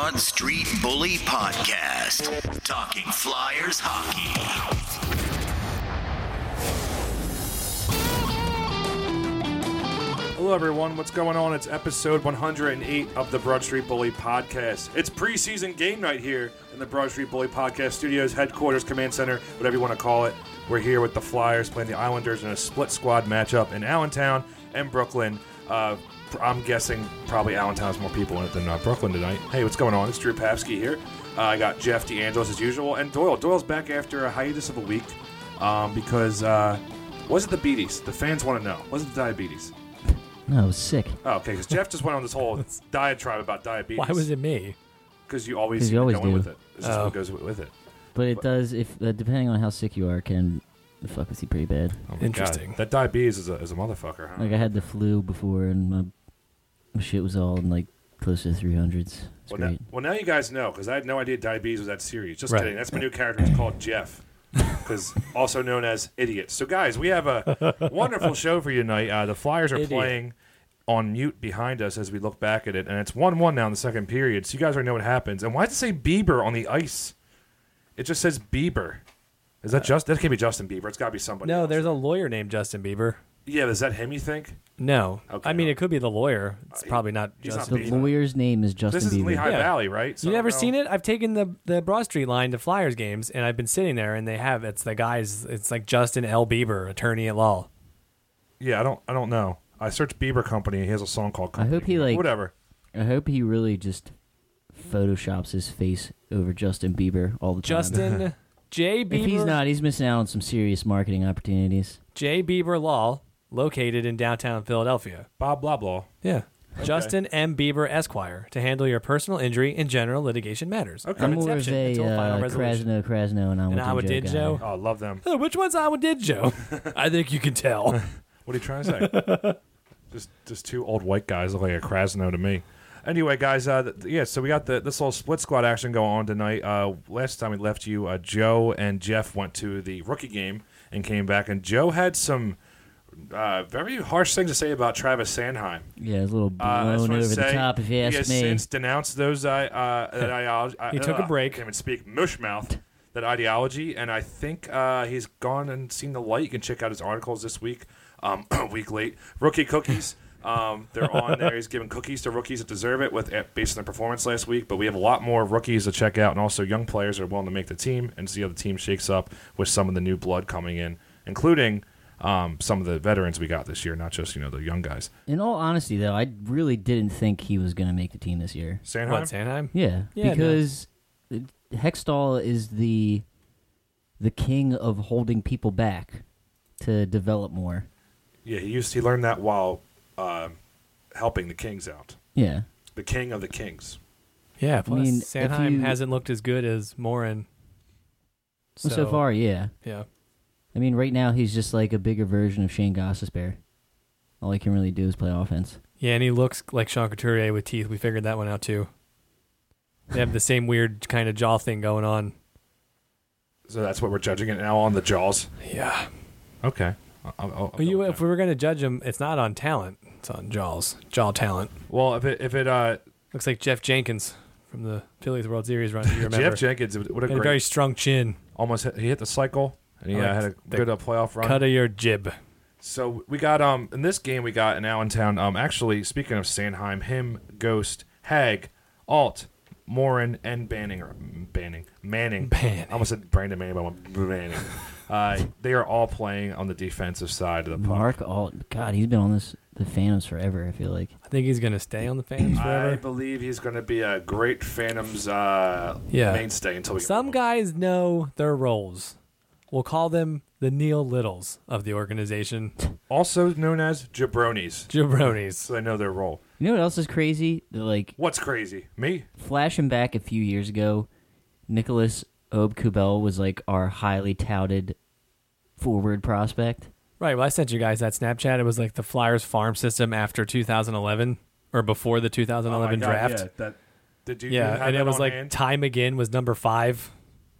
Broad Street Bully Podcast, talking Flyers hockey. Hello, everyone. What's going on? It's episode 108 of the Broad Street Bully Podcast. It's preseason game night here in the Broad Street Bully Podcast Studios, headquarters, command center, whatever you want to call it. We're here with the Flyers playing the Islanders in a split squad matchup in Allentown and Brooklyn. I'm guessing probably Allentown has more people in it than Brooklyn tonight. Hey, what's going on? It's Drew Papsky here. I got Jeff DeAngelis as usual, and Doyle. Doyle's back after a hiatus of a week because was it the beaties? The fans want to know. Was it the diabetes? No, I was sick. Oh, okay, because Jeff just went on this whole diatribe about diabetes. Why was it me? Because you always do. with it. This is what goes with it. But it does, if depending on how sick you are, can fuck with you pretty bad. Oh my Interesting. God. That diabetes is a motherfucker, huh? Like, I had the flu before, and my shit was all in, like, close to the 300s. It's great. Now, now you guys know, because I had no idea diabetes was that serious. Just Right. kidding. That's my new character. It's called Jeff, because also known as Idiot. So, guys, we have a wonderful show for you tonight. The Flyers are playing on mute behind us as we look back at it, and it's 1-1 now in the second period, so you guys already know what happens. And why does it say Bieber on the ice? It just says Bieber. Is that that can't be Justin Bieber. It's got to be somebody No, else. there's a lawyer named Justin Bieber. Yeah, is that him, you think? No. Okay, I mean, no. it could be the lawyer. It's probably not he's not Justin The Bieber. Bieber. lawyer's name is Justin This is Bieber. Lehigh Yeah. Valley, right? So You I never don't seen know. it? I've taken the Broad Street line to Flyers games, and I've been sitting there, and it's the guys. It's like Justin L. Bieber, attorney at law. Yeah, I don't know. I searched Bieber Company. He has a song called I hope he, like- whatever. I hope he really just photoshops his face over Justin Bieber all the time. Justin J. Bieber. If he's not, he's missing out on some serious marketing opportunities. J. Bieber Law, located in downtown Philadelphia. Bob blah blah. Yeah. Justin M. Bieber Esquire, to handle your personal injury and general litigation matters. Okay. From I'm more of inception a until final resolution. Krasno, and And Awadidjo Awadidjo? guy. Oh, I love them. Oh, which one's Awadidjo? I think you can tell. What are you trying to say? just two old white guys look like a Krasno to me. Anyway, guys, so we got this little split squad action going on tonight. Last time we left you, Joe and Jeff went to the rookie game and came back, and Joe had some very harsh things to say about Travis Sanheim. Yeah, it's a little I just blown wanna over the say top, if you he ask has me. since denounced those ideology. He took a break. I can't even speak. Mushmouth, that ideology, and I think he's gone and seen the light. You can check out his articles this week. A week late. Rookie cookies. They're on there. He's giving cookies to rookies that deserve it based on their performance last week. But we have a lot more rookies to check out, and also young players that are willing to make the team and see how the team shakes up with some of the new blood coming in, including some of the veterans we got this year, not just the young guys. In all honesty, though, I really didn't think he was going to make the team this year. Sanheim? What, Sanheim? Yeah, Yeah, because Hextall is the king of holding people back to develop more. Yeah, he learned that while helping the Kings out. Yeah. The king of the Kings. Yeah, plus mean, if Sanheim you- hasn't looked as good as Morin. So far, yeah. Yeah. I mean, right now he's just like a bigger version of Shane Gostisbehere. All he can really do is play offense. Yeah, and he looks like Sean Couturier with teeth. We figured that one out, too. They have the same weird kind of jaw thing going on. So that's what we're judging it now on, the jaws. Yeah. Okay. I'll Well, go with if that. we were going to judge him, it's not on talent. It's on jaws. Jaw talent. Well, if it Looks like Jeff Jenkins from the Phillies World Series run. You remember? Jeff Jenkins, what a Had a very great strong chin. he hit the cycle and he I like had a the good playoff run. Cut of your jib. So we got in this game we got in Allentown. Actually, speaking of Sanheim, him, Ghost, Hag, Alt, Morin, and Manning. I almost said Brandon Manning, but I went Manning. They are all playing on the defensive side of the puck. Mark Alt, God, he's been on the Phantoms forever, I feel like. I think he's going to stay on the Phantoms I forever. believe he's going to be a great Phantoms mainstay until we get Some guys know their roles. We'll call them the Neil Littles of the organization. also known as jabronis. Jabronis. So they know their role. You know what else is crazy? Like, What's crazy? Me? flashing back a few years ago, Nicholas Obkubel was like our highly touted forward prospect. Right, well, I sent you guys that Snapchat. It was like the Flyers farm system after 2011, or before the 2011 Oh my God, draft. Yeah, did you Yeah, have and that it was on like hand? Ty McGinn was number 5.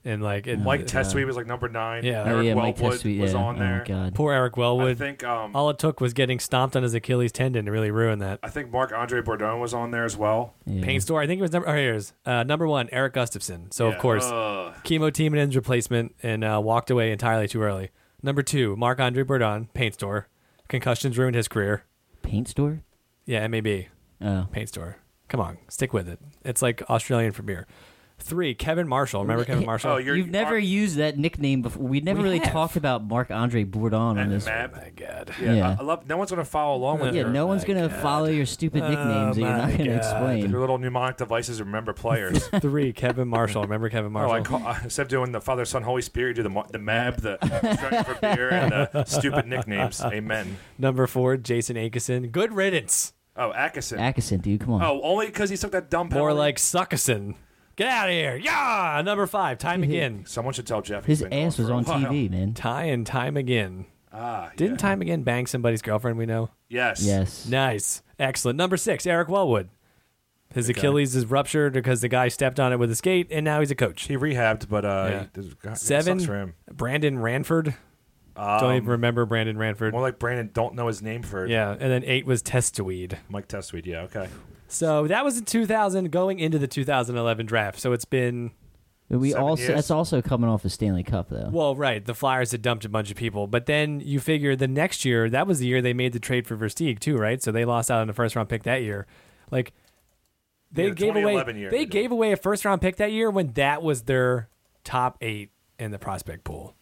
and like it, Mike Testuy was like number 9. Yeah. Eric Mike Wellwood Testuy, was yeah. on there. Oh, God. poor Eric I Wellwood. think All it took was getting stomped on his Achilles tendon to really ruin that. Marc-Andre Bourdon was on there as well. Yeah. Paint store. I think it was number 1, Eric Gustafson. So Yeah. of course, Ugh. chemo team and ends replacement, and walked away entirely too early. Number 2, Marc-Andre Bourdon, paint store. Concussions ruined his career. Paint store? Yeah, MAB, Oh. paint store. Come on, stick with it. It's like Australian for beer. 3, Kevin Marshall. Remember Kevin Marshall? Oh, You've never used that nickname before. We never We really have. talked about Marc-Andre Bourdon on And this. Mab. Oh my God. Yeah, I love. No one's gonna follow along with Yeah, your, no one's going to follow your stupid nicknames that you're not my going to God. explain. your little mnemonic devices. Remember players. 3, Kevin Marshall. Remember Kevin Oh, Marshall? instead of doing the Father, Son, Holy Spirit, you do the MAB, the Australian for beer, and the stupid nicknames. Amen. Number 4, Jason Akeson. Good riddance. Oh, Atkinson. Atkinson, dude, come on. Oh, only because he took that dumb penalty. More like Suckison. Get out of here. Yeah. Number 5, Ty McGinn. Someone should tell Jeff. he's His been ass gone was for a on while. TV, man. Ty and Ty McGinn. Didn't yeah. Ty McGinn bang somebody's girlfriend we know? Yes. Yes. Nice. Excellent. Number 6, Eric Wellwood. His Achilles is ruptured because the guy stepped on it with a skate, and now he's a coach. He rehabbed, but Yeah. it 7, sucks for him. Brandon Ranford. Don't even remember Brandon Ranford. More like Brandon. Don't know his name for. Yeah, and then 8 was Testuide. Mike Testuide. Yeah. Okay. So that was in 2000, going into the 2011 draft. So it's been, We 7 also years. that's also coming off the Stanley Cup, though. well, right. The Flyers had dumped a bunch of people, but then you figure the next year, that was the year they made the trade for Versteeg too, right? So they lost out on the first round pick that year. Like they Yeah, the gave away, 2011 year they they gave away a first round pick that year when that was their top 8 in the prospect pool.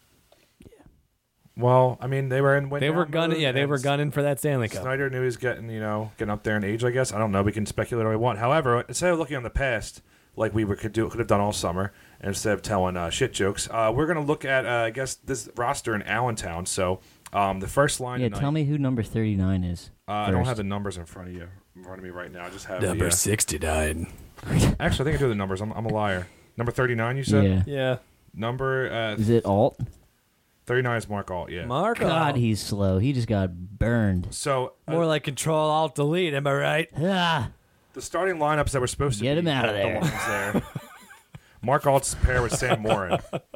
Well, I mean, they were in. They were gunning, mode, yeah, they and were gunning for that Stanley Cup. Snyder knew he was getting up there in age. I guess I don't know. We can speculate all we want. However, instead of looking on the past like could have done all summer, and instead of telling shit jokes, we're gonna look at I guess this roster in Allentown. So the first line. Yeah, tonight, tell me who number 39 is. I don't first. have the numbers in front of me right now. I just have Number the, 69. Actually, I think I do the numbers. I'm a liar. Number 39, you said. Yeah. Yeah. Number Is it Alt? 39 is Mark Alt. Yeah. Marco. God, he's slow. He just got burned. So More like Control Alt Delete, am I right? Ah, the starting lineups that were supposed to Get be him out of the there. ones there. Mark Alt's pair with Sam Morin.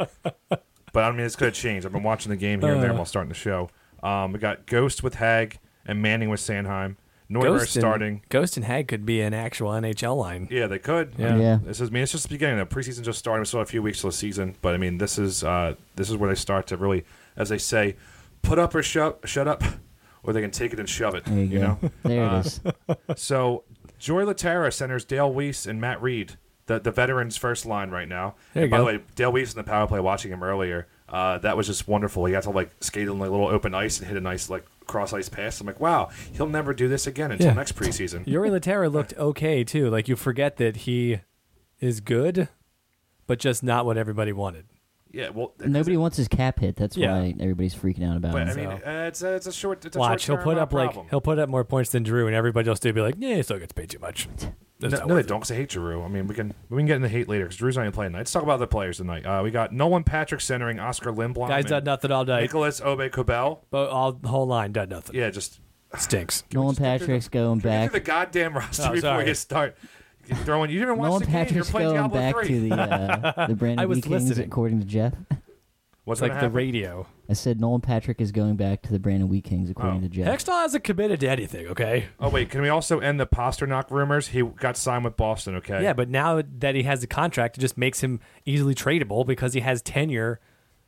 But I mean, it's going to change. I've been watching the game here and there while starting the show. We got Ghost with Hag and Manning with Sandheim. Neuer starting. Ghost and Hag could be an actual NHL line. Yeah, they could. Yeah. Yeah. This is. I mean, it's just the beginning. The preseason just started. We still have a few weeks till the season, but I mean, this is where they start to really, as they say, put up or shut up, or they can take it and shove it. there you go. know. There it is. So Joy Laterra centers Dale Weiss and Matt Reed, the veterans' first line right now. There you And by go. the way, Dale Weiss in the power play, watching him earlier, that was just wonderful. He got to like skate on like little open ice and hit a nice like cross ice pass. I'm like, wow, he'll never do this again until Yeah. next preseason. Yuri Laterra looked okay too. Like you forget that he is good, but just not what everybody wanted. Yeah, well, Nobody wants his cap hit. That's Yeah. why everybody's freaking out about But I him. mean, it's a short. It's a Watch, he'll short-term, put up problem. he'll put up more points than Drew, and everybody will still be like, yeah, he still gets paid too much. That's No, not they worth it. don't, because I hate Giroux. I mean, we can get into hate later because Drew's not even playing tonight. Let's talk about the players tonight. We got Nolan Patrick centering Oscar Lindblom. Guys and done nothing all day. Nicholas Aube-Kubel. But all the whole line done nothing. Yeah, just Stinks. Nolan Patrick's going get back. through the goddamn roster Oh, before sorry. you start throwing. You didn't watch Nolan the game. You're Patrick's playing going Diablo back 3. to the Brandon I was B. Kings, listening. according to Jeff. What's It's like gonna the happen? radio. I said Nolan Patrick is going back to the Brandon Wheat Kings, according to Jeff. Hextall hasn't committed to anything, okay? Oh wait, can we also end the Pasternak rumors? He got signed with Boston. Okay. Yeah, but now that he has a contract, it just makes him easily tradable because he has tenure.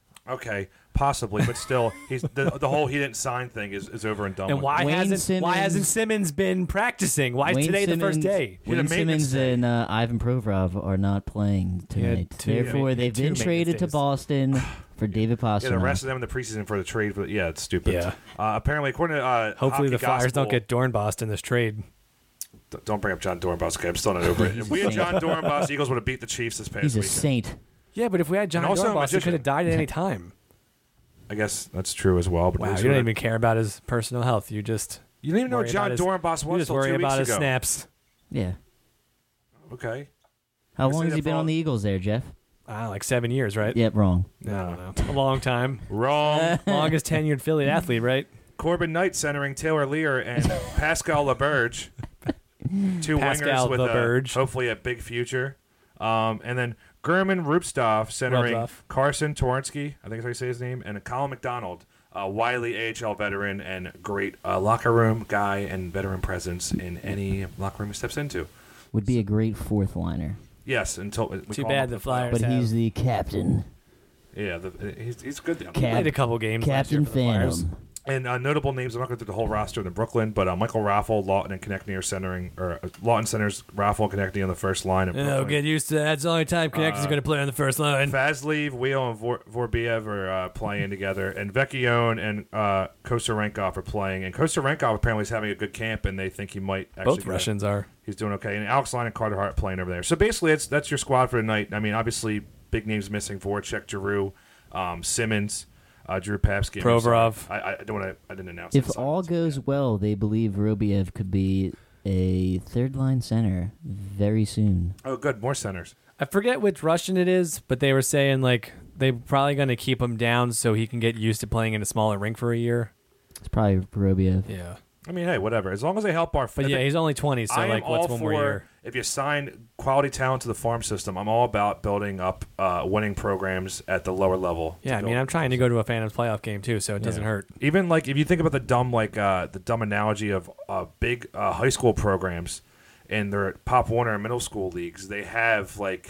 Okay, possibly, but still, he's the whole he didn't sign thing is over and done. And with. why Wayne hasn't Simmons- Simmons been practicing? Why is Wayne today the first Simmons- day? He had a Wayne maintenance Simmons day. and Ivan Provorov are not playing tonight. two- Therefore, yeah, they've two been maintenance traded to days. Boston for David Yeah, the Pastrnak. rest of them in the preseason for the trade. But yeah, it's stupid. Yeah. Apparently, according to Hopefully Hockey the Flyers Gospel, don't get Dornbos in this trade. Don't bring up John Dornbos. Okay, I'm still not over it. If we had John Dornbos, Eagles would have beat the Chiefs this past He's a weekend. saint. Yeah, but if we had John And also a Dornbos, he magician. could have died at any time. I guess that's true as well. But Wow, at least you we don't had- even care about his personal health. You just You didn't even know worry John about his- Dornbos you was just until worry 2 about weeks his ago. snaps. Yeah. Okay. How I long say has he that been for- on the Eagles there, Jeff? Like 7 years, right? Yep, wrong. I don't know. A long time. Wrong. Longest tenured Philly athlete, right? Corbin Knight centering Taylor Lear and Pascal LaBerge. Two Pascal wingers with LaBerge. hopefully a big future. And then German Rupstov centering Rupstov. Carson Torensky, I think that's how you say his name, and Colin McDonald, a wily AHL veteran and great locker room guy and veteran presence in any locker room he steps into. Would be a great fourth liner. Yes, until we Too call bad him the up Flyers But have he's the captain. Yeah, he's good there. played a couple games last year Captain for the Flyers. Phantom. And notable names, I'm not going to do the whole roster in Brooklyn, but Michael Raffle, Lawton, and Konechny are centering, or Lawton centers Raffle and Konechny on the first line. Oh, get used to that. That's the only time Connection's going to play on the first line. Vazlev, Wheel, and Vorbiev are playing together, and Vecchione and Kosarenkov are playing. And Kosarenkov apparently is having a good camp, and they think he might actually Both Russians are. He's doing okay. And Alex Line and Carter Hart playing over there. So basically, that's your squad for tonight. I mean, obviously, big names missing: Voracek, Giroux, Simmons. Drew Papsky. Provorov. I didn't announce If it. all goes well, they believe Robiev could be a third-line center very soon. Oh, good. More centers. I forget which Russian it is, but they were saying like they're probably going to keep him down so he can get used to playing in a smaller rink for a year. It's probably Robiev. Yeah. I mean, hey, whatever. As long as they help our. But yeah, he's only 20, so I like, am what's all one more for year? if you sign quality talent to the farm system. I'm all about building up winning programs at the lower level. Yeah, I mean, I'm trying to go to a Phantoms playoff game too, so it doesn't hurt. Even like if you think about the dumb analogy of big high school programs in their Pop Warner and middle school leagues, they have like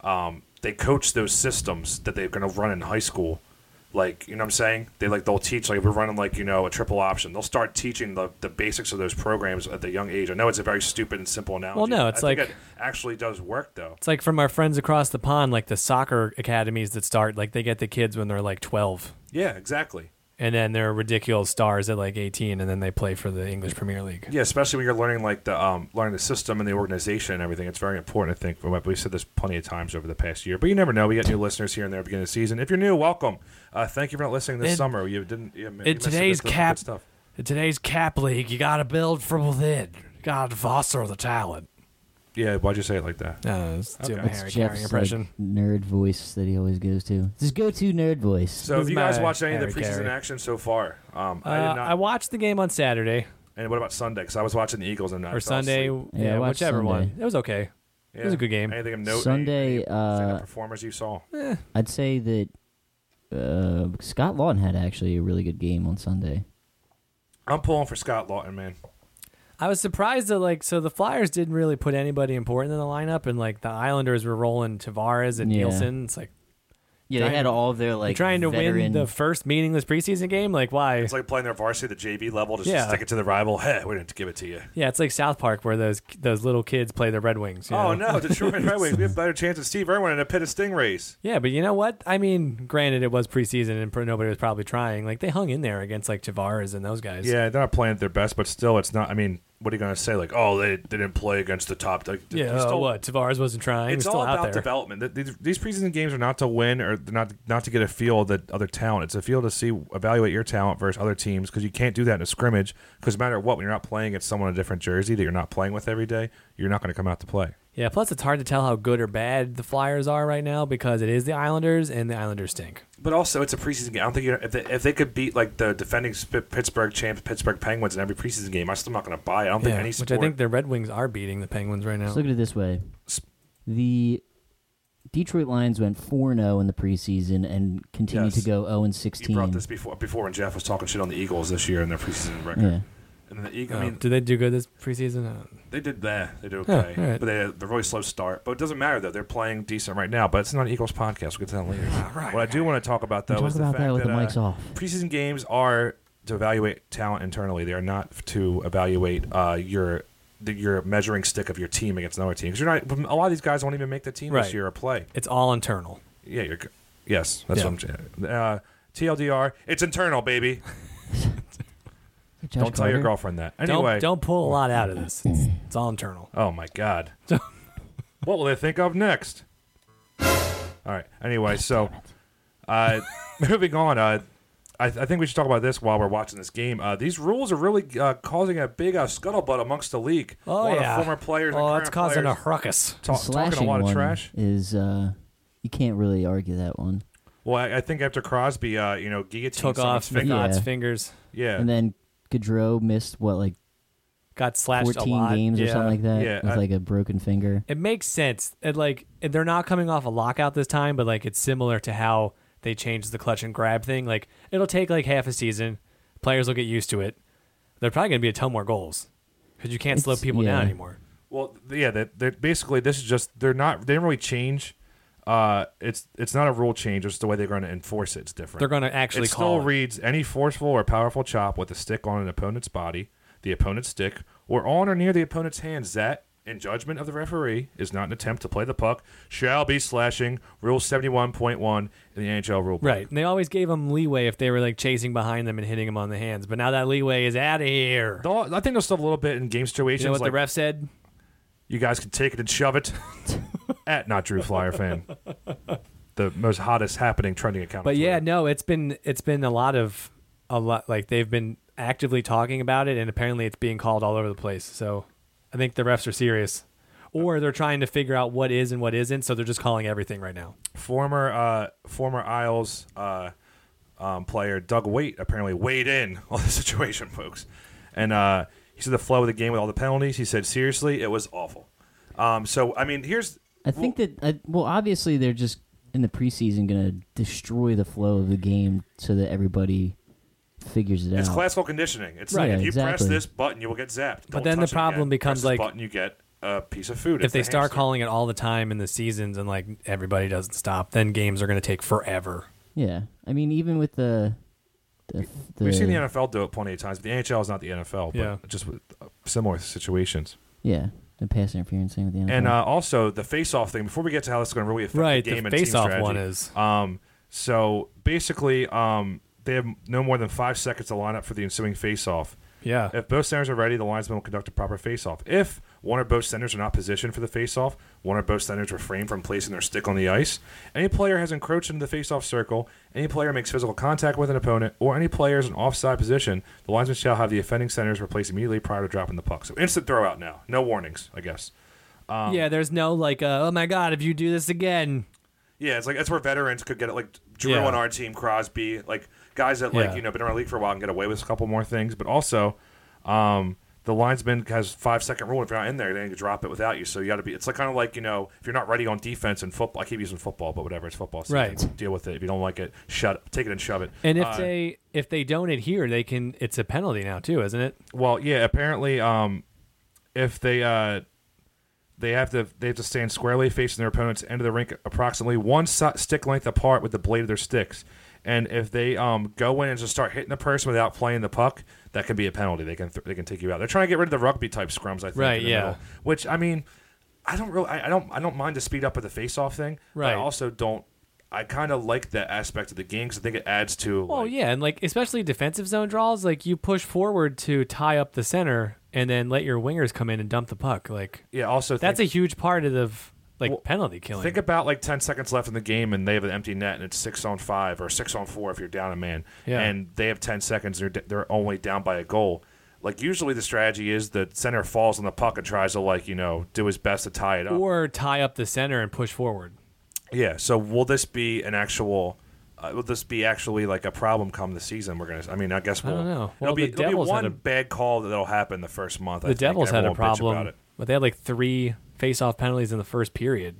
they coach those systems that they're going to run in high school. Like, you know what I'm saying? They'll teach, like, if we're running, like, you know, a triple option, they'll start teaching the basics of those programs at the young age. I know it's a very stupid and simple analogy. Well, no, it's I think like- it actually does work, though. It's like from our friends across the pond, like the soccer academies that start, like they get the kids when they're like 12. Yeah, exactly. And then they're ridiculous stars at like 18, and then they play for the English Premier League. Yeah, especially when you're learning, like, learning the system and the organization and everything. It's very important, I think. We've said this plenty of times over the past year. But you never know. We get new listeners here and there at the beginning of the season. If you're new, welcome. Thank you for not listening this summer. You didn't. You missed today's good cap stuff. In today's cap league, you got to build from within. You got to foster the talent. Yeah, why'd you say it like that? It's too Okay. Harry It's Carey Jeff's impression. nerd voice that he always goes to. It's his go-to nerd voice. So, have This you is guys my watched any of the Harry preseason Carey. action so far? I did not. I watched the game on Saturday And what about Sunday? Because I was watching the Eagles and I or fell Sunday. asleep. Yeah, I watched whichever Sunday. one. It was okay. Yeah. It was a good game. Anything of note? Sunday, any performers you saw? I'd say that Scott Lawton had actually a really good game on Sunday. I'm pulling for Scott Lawton, man. I was surprised that so the Flyers didn't really put anybody important in the lineup, and like the Islanders were rolling Tavares and Yeah. Nielsen. It's like Yeah, they had all of their you're trying to win the first meaningless preseason game. Like why? It's like playing their varsity, the JV level, just Yeah. stick it to the rival. Hey, we didn't give it to you. Yeah, it's like South Park where those little kids play the Red Wings. you Oh, know? no, Detroit Red Wings. We have a better chance than Steve Irwin in a pit of Stingrays. Yeah, but you know what? I mean, granted, it was preseason and nobody was probably trying. Like they hung in there against like Tavares and those guys. Yeah, they're not playing at their best, but still, it's not. I mean, what are you going to say? Like, oh, they didn't play against the top. Like, Yeah. they're still, What? Tavares wasn't trying. It's He was still all out about there. development. These preseason games are not to win or not to get a feel of the other talent. It's a feel to evaluate your talent versus other teams because you can't do that in a scrimmage. Because no matter what, when you're not playing against someone in a different jersey that you're not playing with every day, you're not going to come out to play. Yeah. Plus, it's hard to tell how good or bad the Flyers are right now because it is the Islanders and the Islanders stink. But also, it's a preseason game. I don't think if they could beat like the defending Pittsburgh champs, Pittsburgh Penguins in every preseason game, I'm still not going to buy it. I don't think any sport. Which I think the Red Wings are beating the Penguins right now. Let's look at it this way. The Detroit Lions went 4-0 in the preseason and continue Yes. to go You 0-16. brought this before when Jeff was talking shit on the Eagles this year in their preseason record. Yeah. And then the Eagles, I mean, did they do good this preseason? they did that. They did Yeah, okay, all right. but they had a really slow start. But it doesn't matter though; they're playing decent right now. But it's not an Eagles podcast. We'll get to that later. What I do want to talk about though Talk is the about fact that with the mics off. preseason games are to evaluate talent internally. They are not to evaluate your measuring stick of your team against another team. Because you're not. A lot of these guys won't even make the team this Right. year or play. It's all internal. Yeah, yes, that's what I'm saying. TLDR, it's internal, baby. Josh Don't tell your Carter. girlfriend that. Anyway, Don't pull a lot out of this. It's all internal. oh my God, what will they think of next? All right. Anyway, so moving on. I think we should talk about this while we're watching this game. These rules are really causing a big scuttlebutt amongst the league. Oh, a lot yeah. of former players. and Oh, current it's causing players a ruckus. The talking slashing a lot of one trash. is you can't really argue that one. Well, I think after Crosby, guillotined Took someone's off finger. Yeah. Scott's fingers. Yeah. And then Gaudreau missed got slashed a 14 lot. games or Yeah. something like that Yeah, with like a broken finger. It makes sense. They're not coming off a lockout this time, but like it's similar to how they changed the clutch and grab thing. Like it'll take like half a season. Players will get used to it. They're probably going to be a ton more goals because you can't slow people down anymore. Well, yeah, they're basically this is just they didn't really change. It's not a rule change. It's the way they're going to enforce it. It's different. They're going to actually it call still reads any forceful or powerful chop with a stick on an opponent's body, the opponent's stick, or on or near the opponent's hands that, in judgment of the referee, is not an attempt to play the puck, shall be slashing. Rule 71.1 in the NHL rule book. Right. And they always gave them leeway if they were like chasing behind them and hitting them on the hands. But now that leeway is out of here. I think there's still a little bit in game situations. You know what like, the ref said? You guys can take it and shove it. At Not Drew Flyer fan. The most hottest happening trending account. But yeah, no, it's been a lot like they've been actively talking about it, and apparently it's being called all over the place. So I think the refs are serious, or they're trying to figure out what is and what isn't. So they're just calling everything right now. Former Isles player Doug Waite apparently weighed in on the situation, folks, and he said the flow of the game with all the penalties. He said seriously, it was awful. So I mean, I think that obviously they're just in the preseason going to destroy the flow of the game so that everybody figures it out. It's classical conditioning. It's right, like if you press exactly. this button, you will get zapped. But Don't then the touch it problem again. becomes Press this like button, you get a piece of food. If It's they the start hamster. calling it all the time in the seasons and like everybody doesn't stop, then games are going to take forever. Yeah, I mean, even with the We've seen the NFL do it plenty of times. But the NHL is not the NFL, but Yeah. just with similar situations. the pass interference thing with the NFL. And also the face-off thing. Before we get to how this is going to really affect Right, the game the and team face-off strategy. one is. So basically, they have no more than 5 seconds to line up for the ensuing face-off. Yeah. If both centers are ready, the linesman will conduct a proper face-off. If one or both centers are not positioned for the face-off, one or both centers refrain from placing their stick on the ice, any player has encroached into the face-off circle, any player makes physical contact with an opponent, or any player is in offside position, the linesman shall have the offending centers replaced immediately prior to dropping the puck. So instant throw-out now. No warnings, I guess. Yeah, there's no like, oh my God, if you do this again. Yeah, it's like that's where veterans could get it. Like Drew Yeah. on our team, Crosby, like guys that like Yeah. been around the league for a while and get away with a couple more things. But also, the linesman has 5 second rule. If you're not in there, they can drop it without you. So you got to be. It's like kind of like if you're not ready on defense in football. I keep using football, but whatever. It's football. So Right. deal with it. If you don't like it, take it and shove it. And if they don't adhere, it's a penalty now too, isn't it? Well, yeah. Apparently, if they have to stand squarely facing their opponent's end of the rink, approximately one stick length apart with the blade of their sticks. And if they go in and just start hitting the person without playing the puck, that can be a penalty. They can take you out. They're trying to get rid of the rugby type scrums, I think. Right, in the yeah. middle. Which I mean, I don't mind the speed up of the face off thing. Right. But I also don't. I kind of like that aspect of the game because I think it adds to. Well, like, yeah, and like especially defensive zone draws, like you push forward to tie up the center and then let your wingers come in and dump the puck. Like yeah. Also, that's a huge part of the Well, penalty killing. Think about like 10 seconds left in the game and they have an empty net and it's 6-on-5 or 6-on-4 if you're down a man. Yeah. And they have 10 seconds. They're only down by a goal. Like usually the strategy is the center falls on the puck and tries to do his best to tie it up. or tie up the center and push forward. Yeah. So will this be an actual? Will this be actually like a problem come the season? I guess I don't know. Well, There'll be the Devils had one a- bad call that'll happen the first month. The Devils had a Everyone will bitch about problem, it. but they had like 3 face-off penalties in the first period.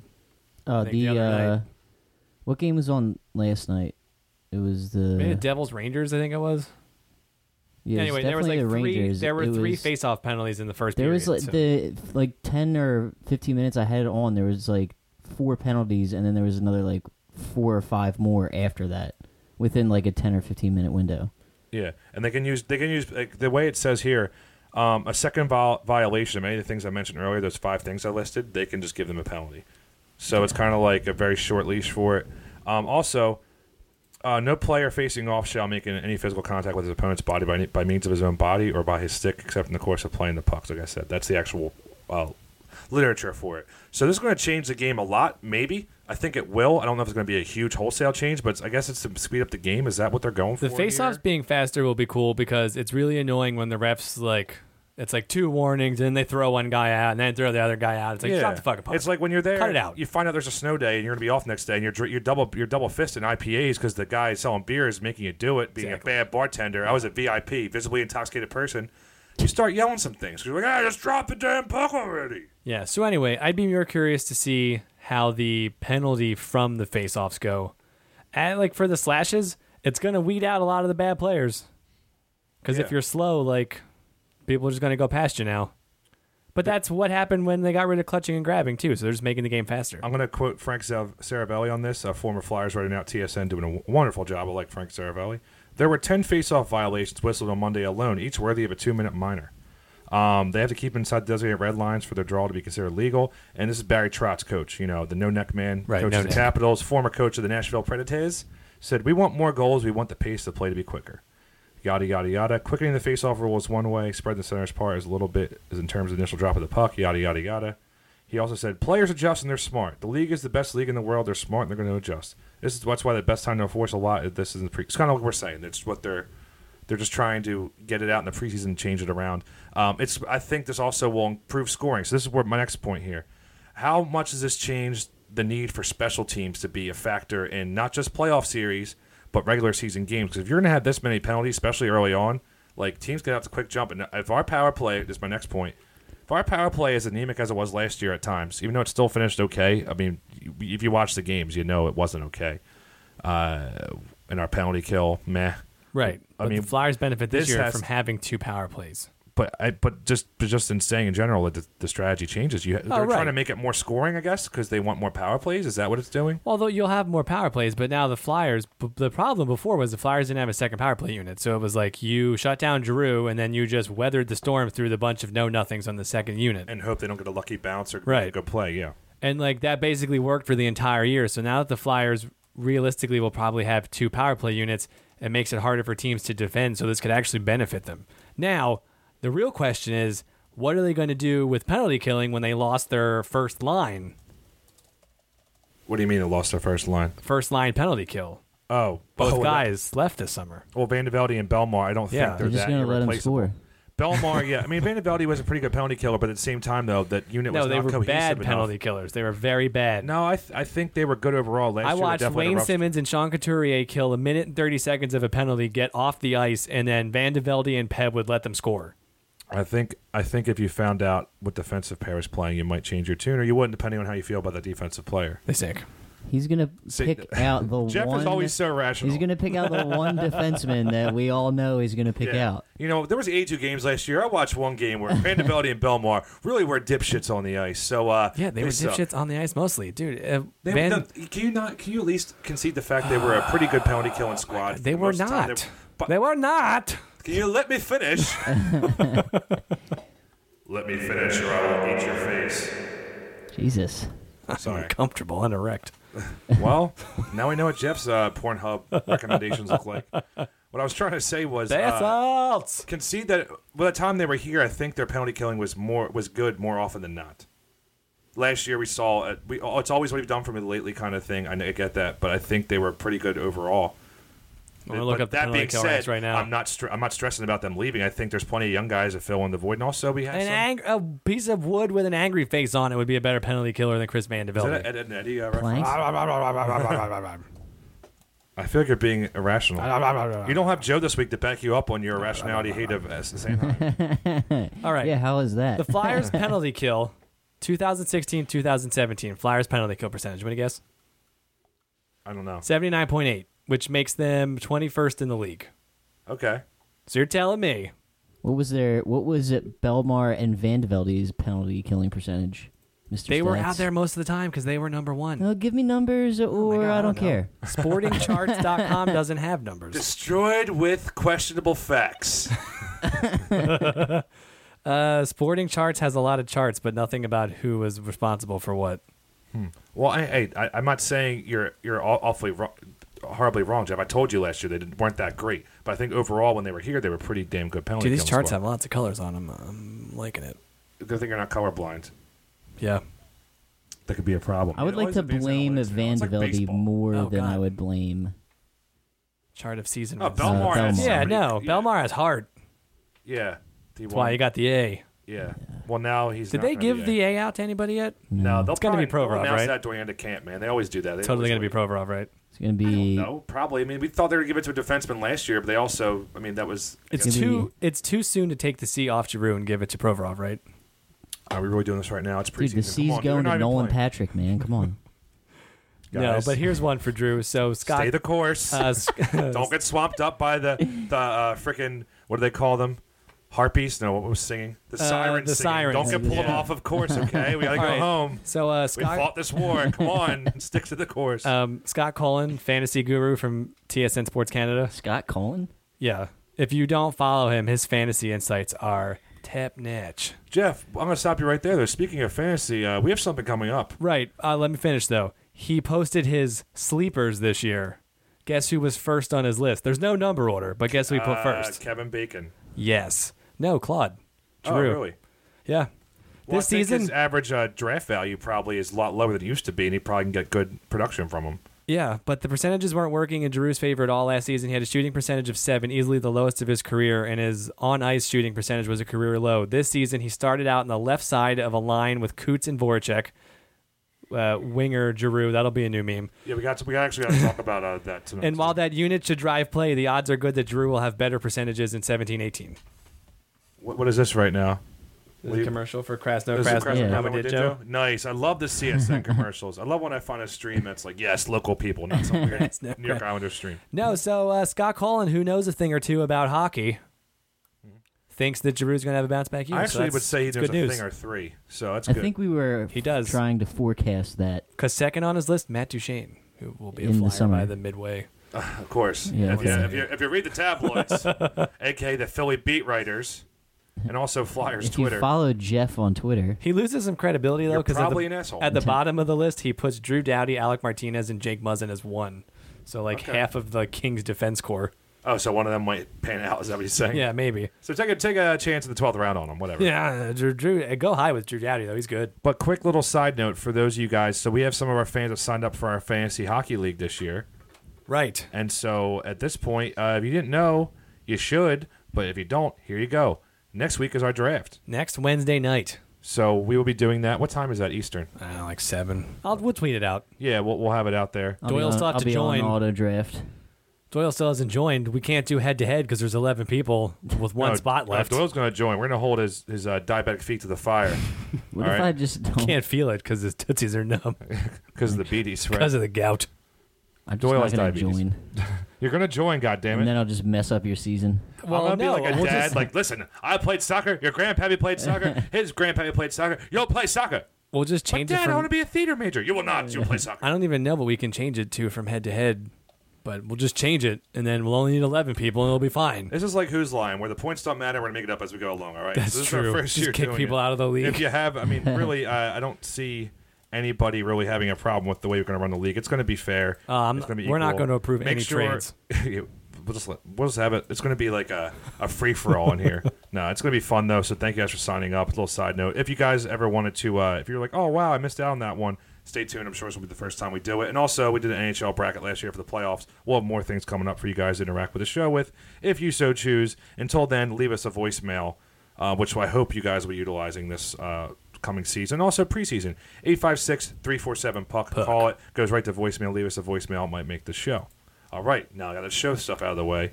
I think the other night. What game was on last night? It was Maybe the the Devils Rangers, I think it was. yeah, it Anyway, there was like definitely the 3. Rangers. There were It 3 was- face-off penalties in the first There period. was like so- the 10 or 15 minutes I had it on. There was like 4 penalties, and then there was another like 4 or 5 more after that, within like a 10 or 15 minute window. Yeah, and they can use like, the way it says here, a second violation of any of the things I mentioned earlier. Those 5 things I listed, they can just give them a penalty. So it's kind of like a very short leash for it. Also, no player facing off shall make any physical contact with his opponent's body by means of his own body or by his stick, except in the course of playing the puck. Like I said, that's the actual literature for it. So this is going to change the game a lot, maybe. I think it will. I don't know if it's going to be a huge wholesale change, but I guess it's to speed up the game. Is that what they're going for? The face-offs here? being faster will be cool because it's really annoying when the refs it's like 2 warnings and then they throw one guy out and then throw the other guy out. It's like drop the fucking puck. It's like when you're there, Cut it out. You find out there's a snow day and you're gonna be off next day, and you're double fisting IPAs because the guy selling beer is making you do it. Being Exactly. a bad bartender, I was a VIP, visibly intoxicated person. you start yelling some things. You're like, just drop the damn puck already. Yeah. So anyway, I'd be more curious to see how the penalty from the faceoffs go. And like for the slashes, it's going to weed out a lot of the bad players. Because if you're slow, like people are just going to go past you now. But that's what happened when they got rid of clutching and grabbing too. So they're just making the game faster. I'm going to quote Frank Saravelli on this, a former Flyers writing out TSN, doing a wonderful job. I like Frank Saravelli. There were 10 face-off violations whistled on Monday alone, each worthy of a 2-minute minor. They have to keep inside designated red lines for their draw to be considered legal. And this is Barry Trotz, coach, the no-neck man, coach of the Capitals, former coach of the Nashville Predators, said, we want more goals. We want the pace of play to be quicker. Yada, yada, yada. Quickening the face-off rule is one way. Spreading the center's part is a little bit in terms of the initial drop of the puck. Yada, yada, yada. He also said, players adjust and they're smart. The league is the best league in the world. They're smart and they're going to adjust. That's why the best time to enforce a lot. This is it's kind of what we're saying. It's what they're just trying to get it out in the preseason and change it around. I think this also will improve scoring. So this is where my next point here. How much does this change the need for special teams to be a factor in not just playoff series, but regular season games? Because if you're going to have this many penalties, especially early on, like teams get out to quick jump. And if our power play, this is my next point, if our power play is anemic as it was last year at times, even though it still finished okay, I mean, if you watch the games, it wasn't okay. And our penalty kill, meh. Right. But the Flyers benefit this year from having 2 power plays. But just in saying in general that the strategy changes. They're trying to make it more scoring, I guess, because they want more power plays. Is that what it's doing? Although you'll have more power plays, but now the Flyers. The problem before was the Flyers didn't have a second power play unit, so it was like you shut down Giroux and then you just weathered the storm through the bunch of no-nothings on the second unit and hope they don't get a lucky bounce or a good play. Yeah, and like that basically worked for the entire year. So now that the Flyers realistically will probably have 2 power play units, it makes it harder for teams to defend. So this could actually benefit them. Now, the real question is, what are they going to do with penalty killing when they lost their first line? What do you mean they lost their first line? First line penalty kill. Oh. Both guys left this summer. Well, Vandevelde and Belmar, I don't think they're just going to let them score. Belmar, yeah. I mean, Vandevelde was a pretty good penalty killer, but at the same time, though, that unit was not cohesive enough. No, they were bad penalty killers. They were very bad. No, I think they were good overall last year. I watched Wayne Simmons and Sean Couturier kill 1 minute and 30 seconds of a penalty, get off the ice, and then Vandevelde and Peb would let them score. I think if you found out what defensive pair is playing, you might change your tune, or you wouldn't, depending on how you feel about the defensive player. They stink. He's going to pick out the Jeff one... is always so rational. He's going to pick out the one defenseman that we all know he's going to pick out. There was 82 games last year. I watched one game where Vandevelde and Belmar really were dipshits on the ice. So they were dipshits on the ice mostly, dude. Can you at least concede the fact they were a pretty good penalty killing squad? They were not. They were not. Can you let me finish? Let me finish, or I will eat your face. Jesus. Sorry. Uncomfortable and erect. Well, now we know what Jeff's Pornhub recommendations look like. What I was trying to say was concede that by the time they were here, I think their penalty killing was good more often than not. Last year we saw it's always what you've done for me lately kind of thing. I get that, but I think they were pretty good overall. Look that being said, right now. I'm not stressing about them leaving. I think there's plenty of young guys that fill in the void, and also we have a piece of wood with an angry face on it would be a better penalty killer than Chris Vandevelde. Is that Ed and Eddie reference? I feel like you're being irrational. You don't have Joe this week to back you up on your irrationality hate of Anaheim. All right. Yeah, how is that? The Flyers penalty kill, 2016-2017. Flyers penalty kill percentage. Want to guess? I don't know. 79.8. Which makes them 21st in the league. Okay. So you're telling me. What was it Belmar and Vandevelde's penalty killing percentage, Mr. They Stats? were out there most of the time because they were number one. No, give me numbers or I don't care. Sportingcharts.com doesn't have numbers. Destroyed with questionable facts. Sporting Charts has a lot of charts, but nothing about who was responsible for what. Well, I'm not saying you're awfully wrong. Horribly wrong, Jeff. I told you last year they weren't that great, but I think overall when they were here, they were pretty damn good penalty. Dude, these charts have lots of colors on them. I'm liking it. Good thing you're not colorblind. Yeah, that could be a problem. I would like to blame Vandevelde more than I would blame chart of season. Oh, Belmar. Belmar has heart. Yeah, that's why you got the A. Yeah. Well, now he's. Did they give the A out to anybody yet? No, it's going to be Provorov, right? That during the camp, man. They always do that. Totally going to be Provorov, right? It's going to be. No, probably. I mean, we thought they were going to give it to a defenseman last year, but they also, I mean, that was. It's gonna be- it's too soon to take the C off Giroux and give it to Provorov, right? Are we really doing this right now? It's preseason. Dude, the C's going to Nolan Patrick, man. Come on. No, Guys, but here's one for Drew. So Scott, stay the course. Don't get swamped up by the freaking, what do they call them? Harpies? No, what was singing? The sirens. the singing. sirens. Don't get pulled Yeah. off of course, okay? We got to go All right. home. So We Scott, fought this war. Come on. Stick to the course. Scott Cullen, fantasy guru from TSN Sports Canada. Scott Cullen? Yeah. If you don't follow him, his fantasy insights are top-notch. Jeff, I'm going to stop you right there, though. Speaking of fantasy, we have something coming up. Right. Let me finish, though. He posted his sleepers this year. Guess who was first on his list? There's no number order, but guess who he put first? Kevin Bacon. Yes. No, Claude. Drew. Oh, really? Yeah. Well, This I think season, his average draft value probably is a lot lower than it used to be, and he probably can get good production from him. yeah, but the percentages weren't working in Drew's favor at all last season. He had a shooting percentage of 7, easily the lowest of his career, and his on-ice shooting percentage was a career low. This season, he started out on the left side of a line with Coots and Voracek. Winger Giroux, that'll be a new meme. Yeah, we actually got to talk about that tonight. And while that unit should drive play, the odds are good that Giroux will have better percentages in 17-18. What is this right now? This is a commercial for Krasno. This is Krasno. Krasno Yeah. Ramadidjo? Nice. I love the CSN commercials. I love when I find a stream that's like, yes, local people, not some weird Krasno. New York Islanders stream. No, so Scott Cullen, who knows a thing or two about hockey, thinks that Giroux's going to have a bounce back year. I so actually would say he that's knows good a news. thing or three, so that's I good. think we were He does. trying to forecast that. Because second on his list, Matt Duchene, who will be a In the flyer summer. by the midway. Of course. Yeah, if, you, okay. if you read the tabloids, a.k.a. the Philly beat writers, and also Flyers If Twitter. you follow Jeff on Twitter, He loses some credibility, though, You're because probably an asshole. at the bottom of the list, he puts Drew Doughty, Alec Martinez, and Jake Muzzin as 1. So, like, Okay. half of the Kings defense core. Oh, so one of them might pan out. Is that what he's saying? Yeah, maybe. So take a chance in the 12th round on him, whatever. Yeah, Drew, go high with Drew Doughty, though. He's good. But quick little side note for those of you guys. So we have some of our fans that signed up for our fantasy hockey league this year. Right. And so at this point, if you didn't know, you should. But if you don't, here you go. Next week is our draft. Next Wednesday night. So we will be doing that. What time is that Eastern? I don't know, like 7. We'll tweet it out. Yeah, we'll have it out there. I'll Doyle be on, still have I'll to be join. on auto draft. Doyle still hasn't joined. We can't do head-to-head because there's 11 people with one No, spot left. Doyle's going to join. We're going to hold his diabetic feet to the fire What All if right. I just don't? Can't feel it because his tootsies are numb because of the beaties. Right? because of the gout. I'm just Doyle not has gonna diabetes. join, You're going to join, goddammit. and then I'll just mess up your season. Well, I'm gonna no, be like a we'll dad. just- Like, listen, I played soccer. Your grandpappy played soccer. His grandpappy played soccer. You'll play soccer. We'll just But change Dad, it I from. want to be a theater major. You will not. You'll play soccer. I don't even know, but we can change it to from head-to-head. But we'll just change it, and then we'll only need 11 people, and it'll be fine. This is like Who's Line, where the points don't matter. We're going to make it up as we go along, all right? That's So this true. Is our first Just year kick doing people it. out of the league. If you have, I mean, really, I don't see anybody really having a problem with the way we're going to run the league. It's going to be fair. It's gonna be we're not equal. going to approve Make any sure, trades. we'll just have it. It's going to be like a free-for-all in here. No, it's going to be fun, though, so thank you guys for signing up. A little side note. If you guys ever wanted to, if you're like, oh, wow, I missed out on that one, stay tuned. I'm sure this will be the first time we do it. And also, we did an NHL bracket last year for the playoffs. We'll have more things coming up for you guys to interact with the show with, if you so choose. Until then, leave us a voicemail, which I hope you guys will be utilizing this coming season. Also, preseason, 856-347-PUCK. Call it. Goes right to voicemail. Leave us a voicemail. It might make the show. All right. Now I got to show stuff out of the way.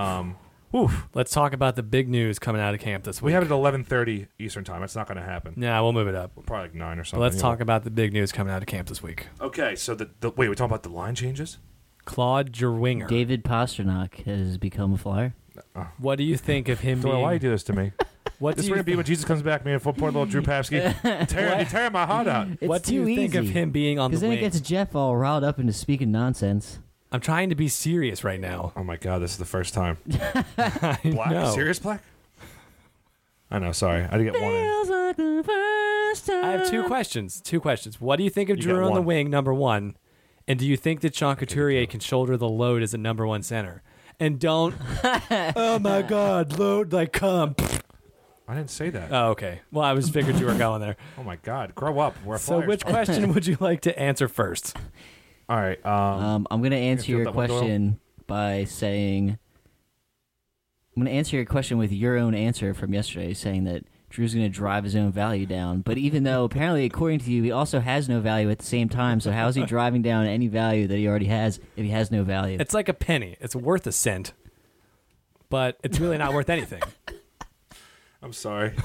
Let's talk about the big news coming out of camp this week. We have it at 11:30 Eastern time. That's not going to happen. Nah, we'll move it up. Probably like 9 or But something. let's talk about the big news coming out of camp this week. Okay, so wait, we're talking about the line changes? Claude Giroux. David Pasternak has become a Flyer. What do you think of him Doyle, being... why you do this to me? What This do is you going to be when Jesus comes back, man. For poor little Drew Papsky. You're tearing my heart out. It's What do too you think of easy. him being on the Because then wing? it gets Jeff all riled up into speaking nonsense. I'm trying to be serious right now. Oh my God, this is the first time. I Black? know. Serious black? I know, sorry. I didn't get one in. Feels like the first time. I have two questions. What do you think of You Drew got on the one. wing, number one? And do you think that Sean Couturier can shoulder the load as a number one center? And don't, oh my God, load, like, come. I didn't say that. Oh, okay. Well, I was figured you were going there. Oh my God, grow up. We're So Flyers. which question would you like to answer first? All right. I'm going to answer field your that one, Doyle? question by saying... I'm going to answer your question with your own answer from yesterday, saying that Drew's going to drive his own value down. But even though apparently, according to you, he also has no value at the same time, so how is he driving down any value that he already has if he has no value? It's like a penny. It's worth a cent, but it's really not worth anything. I'm sorry.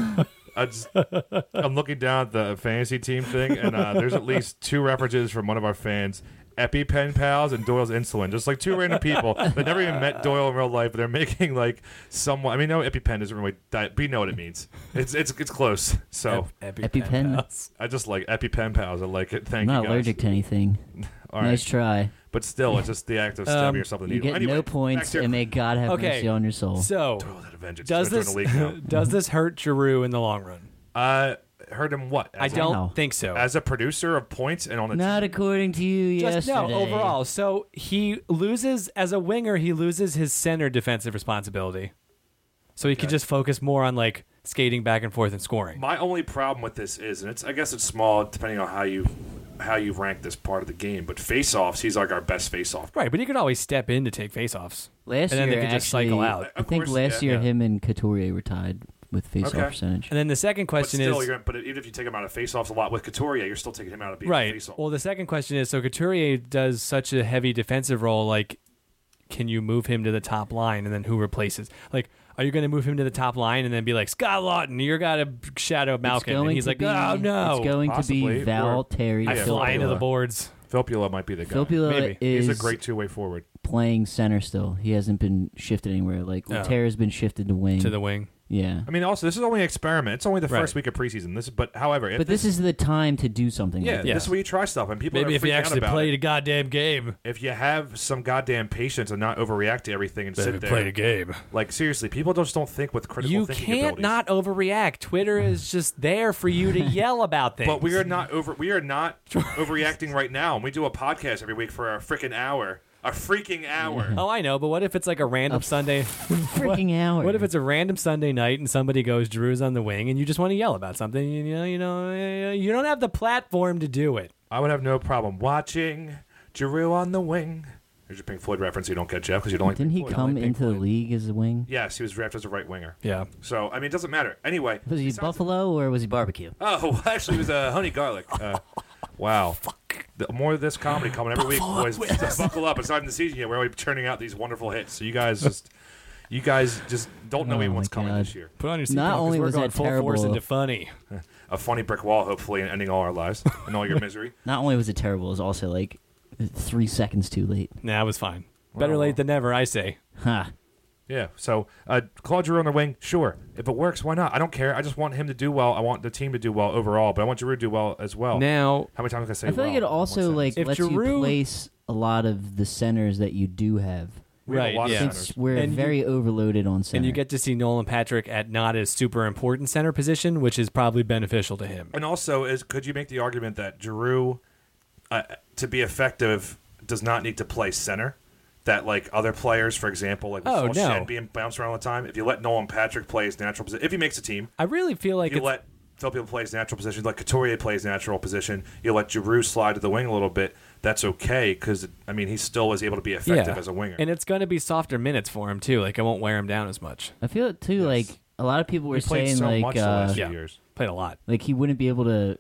I'm looking down at the fantasy team thing, and there's at least 2 references from one of our fans. EpiPen Pals and Doyle's Insulin. Just like 2 random people that never even met Doyle in real life, but they're making like somewhat. I mean, no, EpiPen doesn't really diet, but you know what it means. It's close. So EpiPen? I just like EpiPen Pals. I like it. Thank I'm you not guys. allergic to anything. All right. Nice try. But still, it's just the act of stabbing yourself in the You needle. get Anyway, no back points, to- and may God have Okay. mercy on your soul. So, Doyle had a vengeance. does He's this gonna throw in the league does this hurt Giroux in the long run? now. Hurt him what? I don't Wow. think so. As a producer of points and on the Not team? according to you Just yesterday. no overall. So he loses as a winger. He loses his center defensive responsibility, so he can just focus more on like skating back and forth and scoring. My only problem with this is, and I guess it's small depending on how you rank this part of the game, but face-offs, he's like our best face-off. Right, but he could always step in to take faceoffs. Last And then year, they could just actually, cycle out. I Of think course, last yeah, year yeah. him and Couturier were tied with face-off Okay. percentage. And then the second But question still, is but even if you take him out of face-offs a lot with Couturier, you're still taking him out of being a right. face-off. Well, the second question is so Couturier does such a heavy defensive role. Like, can you move him to the top line, and then who replaces? Like, are you going to move him to the top line and then be like Scott Lawton? You're got to shadow It's Malkin, and going he's to like, be- oh no, It's going to Possibly, be Val, or- Terry, I Yeah, fly into the Filppula. boards. Filppula might be the guy. Filppula Maybe. is He's a great two-way forward. playing center still. He hasn't been shifted anywhere. Like, Oh. Terry's been shifted to wing. To the wing. Yeah. I mean, also, this is only an experiment. It's only the Right. first week of preseason. However, if But this is the time to do something yeah, like Yeah. this is where you try stuff, and people Maybe are if you freaking out actually about played it. a goddamn game. If you have some goddamn patience and not overreact to everything and sit there, Played a game. like seriously, people just don't think with critical You thinking can't abilities. not overreact. Twitter is just there for you to yell about things. But we are not overreacting right now, and we do a podcast every week for a freaking hour. A freaking hour. Oh, I know, but what if it's like a random Sunday? freaking hour. What if it's a random Sunday night and somebody goes, Drew's on the wing, and you just want to yell about something? You don't have the platform to do it. I would have no problem watching Giroux on the wing. There's your Pink Floyd reference you don't get, Jeff, because you don't like Didn't he Pink Floyd. come I like Pink into the Floyd. league as a wing? Yes, he was drafted as a right winger. Yeah. So, I mean, it doesn't matter. Anyway. Was he besides- Buffalo or was he barbecue? Oh, well, actually, it was honey garlic. Wow. More of this comedy coming every week, boys. Just buckle up. It's not in the season yet. We're already turning out these wonderful hits. So you guys just don't know Oh even what's my coming God. this year. Put on your seatbelt Not 'cause only we're was going that full force terrible- into funny. A funny brick wall, hopefully, and ending all our lives and all your misery. Not only was it terrible, it was also like 3 seconds too late. Nah, it was fine. Better Well, late than never, I say. Ha. Yeah. So Claude Giroux on the wing, sure. If it works, why not? I don't care. I just want him to do well. I want the team to do well overall, but I want Giroux to do well as well. Now, How many times can I say I feel like well it in one also sentence? like If lets Giroux- you place a lot of the centers that you do have. We have a right, lot of yeah. centers. Since we're And you- very overloaded on center. and you get to see Nolan Patrick at not as super important center position, which is probably beneficial to him. And also, could you make the argument that Giroux, to be effective, does not need to play center? That like other players, for example, like we Oh, saw no. Shen being bounced around all the time. If you let Nolan Patrick play his natural position, if he makes a team, I really feel like you it's, let Filppula play his natural position, like Couturier plays natural position, you let Giroux slide to the wing a little bit. That's okay because I mean he still was able to be effective as a winger. and it's going to be softer minutes for him too. Like it won't wear him down as much. I feel it too. Yes. Like a lot of people were he played saying, so like much the last few Yeah. years. Played a lot. like he wouldn't be able to,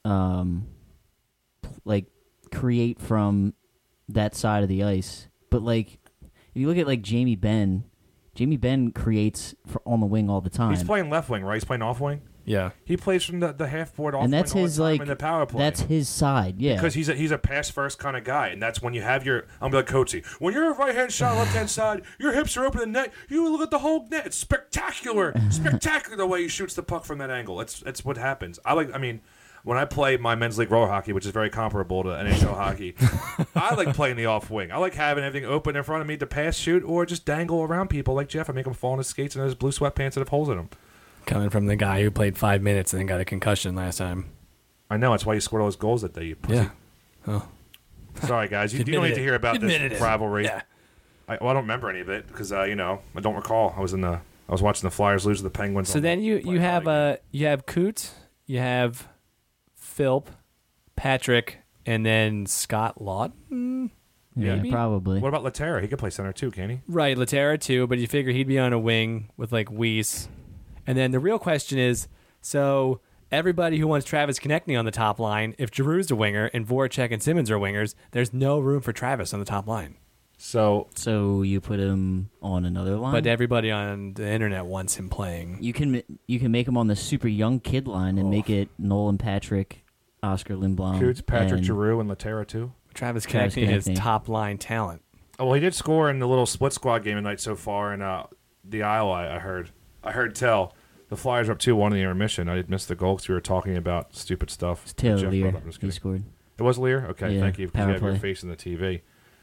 like create from that side of the ice. But like, if you look at like Jamie Benn creates on the wing all the time. He's playing left wing, right? He's playing off wing. Yeah. He plays from the half board off and wing that's all his the time like in the power play. that's his side. Yeah, Because he's a pass first kind of guy, and that's when you have your. I'm like Coatsy. When you're a right hand shot, left hand side, your hips are open the net. You look at the whole net. It's spectacular, spectacular the way he shoots the puck from that angle. It's what happens. I mean, when I play my men's league roller hockey, which is very comparable to NHL hockey, I like playing the off wing. I like having everything open in front of me to pass, shoot, or just dangle around people like Jeff and make him fall in his skates and his blue sweatpants that have holes in them. Coming from the guy who played 5 minutes and then got a concussion last time. I know. That's why you scored all those goals that day. You pussy. Yeah. Oh. Sorry, guys. You don't Admitted need to it. hear about Admitted this it. rivalry. Yeah. I don't remember any of it because I don't recall. I was watching the Flyers lose to the Penguins. So on then the you play have game. you have Coots, you have Philp, Patrick, and then Scott Lawton. yeah, maybe? probably. What about Laterra? He could play center too, can he? Right, Laterra too, but you figure he'd be on a wing with like Weiss. And then the real question is, so everybody who wants Travis Konechny on the top line, if Giroux's a winger and Voracek and Simmons are wingers, there's no room for Travis on the top line. So you put him on another line? But everybody on the internet wants him playing. You can make him on the super young kid line and make it Nolan Patrick, Oscar Lindblom. Coots, Patrick and Giroux, and Laterra too. Travis Konechny is top line talent. Oh, well, he did score in the little split squad game tonight so far in the Isle. I heard tell. The Flyers are up 2-1 in the intermission. I did miss the goal because we were talking about stupid stuff. It's Taylor Jeff Lear. brought up. I'm just He kidding. scored. It was Lear? Okay, Yeah, thank you. Because you have your power face in the TV.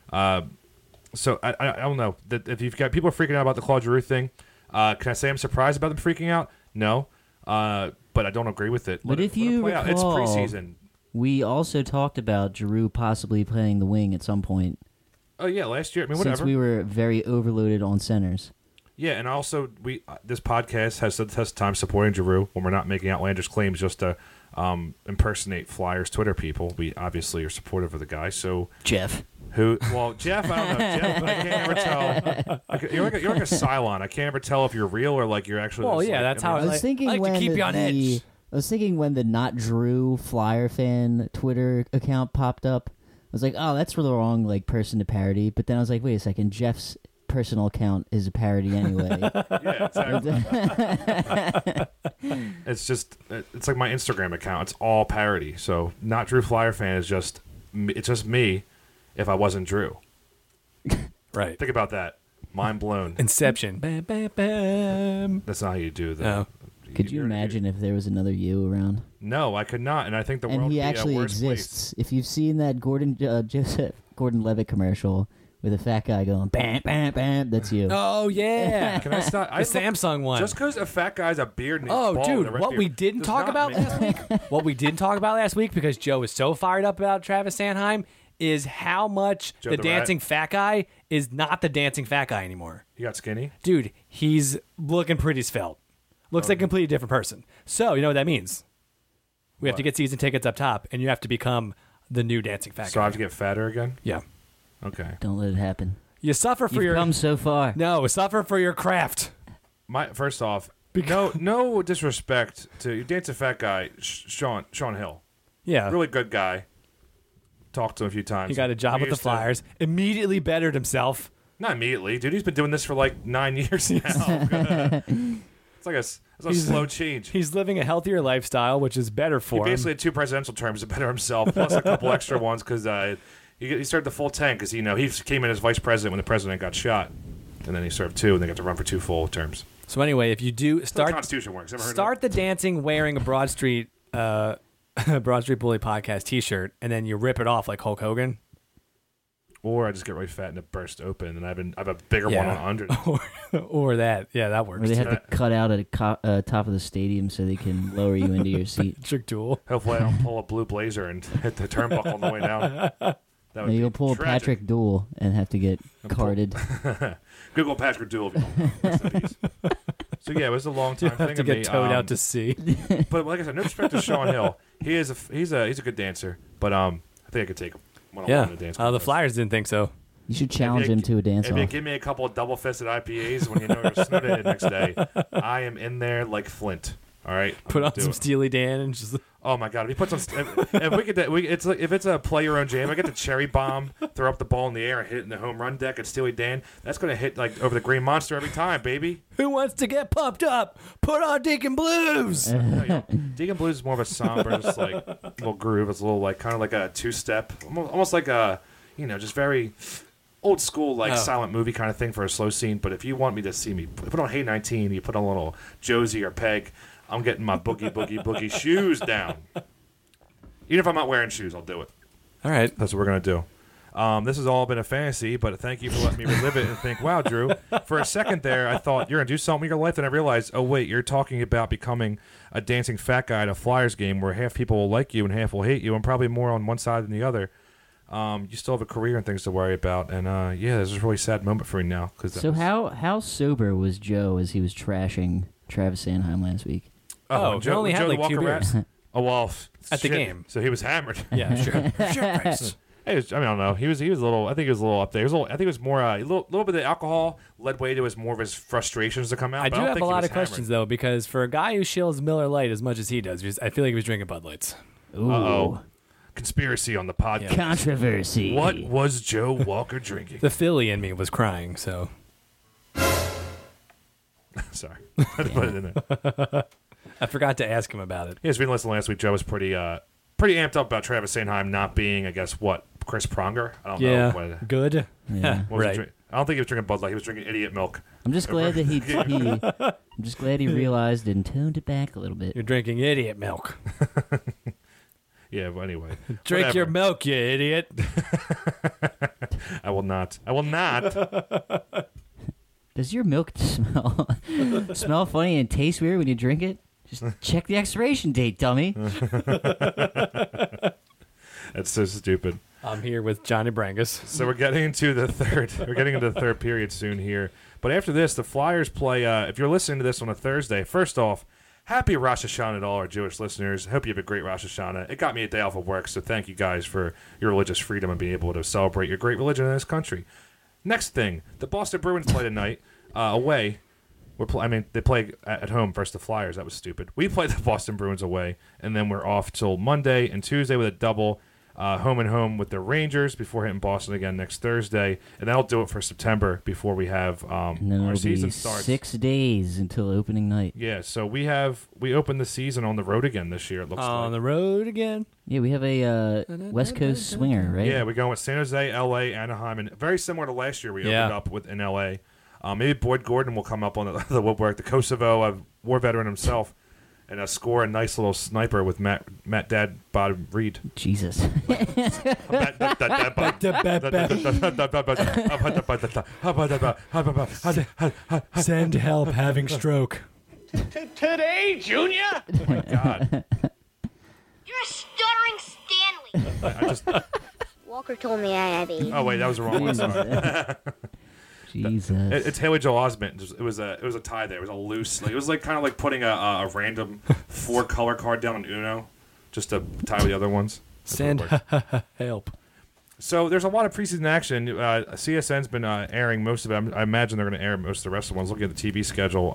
So I don't know. If you've got people freaking out about the Claude Giroux thing, can I say I'm surprised about them freaking out? No. But I don't agree with it. But if Let it you play out. It's recall, preseason. we also talked about Giroux possibly playing the wing at some point. Oh, yeah, last year. I mean, whatever. Since we were very overloaded on centers. Yeah, and also this podcast has the test time supporting Giroux when we're not making outlandish claims just to impersonate Flyers Twitter people. We obviously are supportive of the guy. So Jeff. Jeff, I don't know. Jeff, I can't ever tell. You're like a Cylon. I can't ever tell if you're real or like you're actually. Well, just, yeah, like, that's how I was thinking I like when to keep you on edge. I was thinking when the Not Drew Flyer fan Twitter account popped up, I was like, oh, that's the wrong person to parody. But then I was like, wait a second, Jeff's personal account is a parody anyway. Yeah, exactly. It's like my Instagram account. It's all parody. So not Drew Flyer fan is just it's just me. If I wasn't Drew, Right. think about that. Mind blown. Inception. Bam, bam, bam. That's not how you do that. No. Could you imagine if there was another you around? No, I could not, and I think the world And would he be actually a worse exists. If you've seen that Gordon Levitt commercial with a fat guy going bam bam bam, that's you. Oh, yeah. Place. Can I stop? The Samsung one. Just because a fat guy's a beard and he's Oh, bald dude, and a red what beard we didn't does talk not about make last week, what we didn't talk about last week because Joe was so fired up about Travis Sanheim is how much Joe the the dancing Rat. fat guy is not the dancing fat guy anymore. He got skinny. Dude, he's looking pretty svelte. Looks like a completely different person. So, you know what that means? We have to What? get season tickets up top, and you have to become the new dancing fat So I guy. have to get fatter again. Yeah. Okay. Don't let it happen. You suffer for You've your... come so far. No, suffer for your craft. First off, no disrespect to you dancing fat guy, Sean Hill. Yeah. Really good guy. Talked to him a few times. He got a job We with the used to- Flyers. Immediately bettered himself. Not immediately, dude. He's been doing this for like 9 years now. It's a slow change. He's living a healthier lifestyle, which is better He for him. basically had 2 presidential terms to better himself, plus a couple extra ones because he started the full tank because he came in as vice president when the president got shot, and then he served 2, and they got to run for 2 full terms. So anyway, if you do That's how the start Constitution works. Ever heard of start the dancing wearing a Broad Street Bully podcast T-shirt, and then you rip it off like Hulk Hogan, that? Or I just get really fat and it bursts open, and I have a bigger one on under. or that, yeah, that Or works. they have to cut out at the top of the stadium so they can lower you into your seat. Trick tool. Hopefully, I don't pull a blue blazer and hit the turnbuckle on the way down. That would Maybe be you'll pull tragic. Patrick Duel and have to get carted. Google Patrick Duel if you don't know. Rest in peace. So yeah, it was a long time thing. Have to of get me. towed out to sea. But like I said, no respect to Sean Hill. He's a good dancer, but I think I could take him one-on-one Yeah, to dance. the contest. Flyers didn't think so. You should challenge him to a If you dance-off. give me a couple of double-fisted IPAs when you know you're snooted the next day, I am in there like Flint. All right, I'm Put gonna on do some it. Steely Dan and just Oh my God! If he puts on, if we could, it's like if it's a play your own jam. I get the cherry bomb, throw up the ball in the air, and hit it in the home run deck at Steely Dan. That's gonna hit like over the Green Monster every time, baby. who wants to get pumped up? Put on Deacon Blues. Deacon Blues is more of a somber, just like little groove. It's a little like kind of like a 2-step, almost like a just very old school like silent movie kind of thing for a slow scene. But if you want me to see me put on Hey 19, you put on a little Josie or Peg. I'm getting my boogie shoes down. Even if I'm not wearing shoes, I'll do it. All right. That's what we're gonna do. This has all been a fantasy, but thank you for letting me relive it and think, wow, Drew. For a second there, I thought you're going to do something with your life. Then I realized, oh, wait, you're talking about becoming a dancing fat guy at a Flyers game where half people will like you and half will hate you, and probably more on one side than the other. You still have a career and things to worry about. And, yeah, this is a really sad moment for me now. So how sober was Joe as he was trashing Travis Sanheim last week? Oh, Joe only had the like 2 Walker beers. Rat? Oh, well, At the shit. game. So he was hammered. Yeah, sure. Sure, Chris. I don't know. He was a little. I think he was a little up there. I think it was more a little bit of alcohol led way to more of his frustrations to come out. I but do don't have think a he lot was of questions though, because for a guy who shills Miller Lite as much as he does, I feel like he was drinking Bud Lights. Ooh. Uh-oh. Conspiracy on the podcast. Controversy. What was Joe Walker drinking? The Philly in me was crying, so Sorry, I had to put it in there. I forgot to ask him about it. Yes, we didn't listen last week. Joe was pretty amped up about Travis Sanheim not being, I guess, Chris Pronger. I don't know. What, good. Yeah. what was he Right. drink- I don't think he was drinking Bud Light. He was drinking idiot milk. I'm just glad that I'm just glad he realized and toned it back a little bit. You're drinking idiot milk. Yeah, but anyway. Drink Whatever. your milk, you idiot. I will not. I will not. Does your milk smell funny and taste weird when you drink it? Just check the expiration date, dummy. That's so stupid. I'm here with Johnny Brangus. So we're getting into the third. We're getting into the third period soon here. But after this, the Flyers play. If you're listening to this on a Thursday, first off, happy Rosh Hashanah to all our Jewish listeners. Hope you have a great Rosh Hashanah. It got me a day off of work, so thank you guys for your religious freedom and being able to celebrate your great religion in this country. Next thing, the Boston Bruins play tonight away. They play at home versus the Flyers. That was stupid. We played the Boston Bruins away, and then we're off till Monday and Tuesday with a double. Home and home with the Rangers before hitting Boston again next Thursday, and that'll do it for September before we have And then our it'll season be starts. 6 days until opening night. Yeah, so we open the season on the road again this year. It looks On like. the road again. Yeah, we have a West Coast swinger, right? Yeah, we're going with San Jose, L.A., Anaheim, and very similar to last year. We opened up with in L.A. Maybe Boyd Gordon will come up on the woodwork. The Kosovo war veteran himself, and score a nice little sniper with Matt Dad Bod Reed. Jesus. Send help having stroke. Today, Junior? Oh my God! You're a stuttering Stanley. I just. Walker told me I had AIDS. Oh wait, that was the wrong one. Sorry. Jesus. It's Haley Joel Osment. It was a tie there. It was a loose. It was like kind of like putting a random 4-color card down on Uno, just to tie with the other ones. That's what it Send worked. help. So there's a lot of preseason action. CSN's been airing most of it. I imagine they're going to air most of the rest of the ones. Looking at the TV schedule,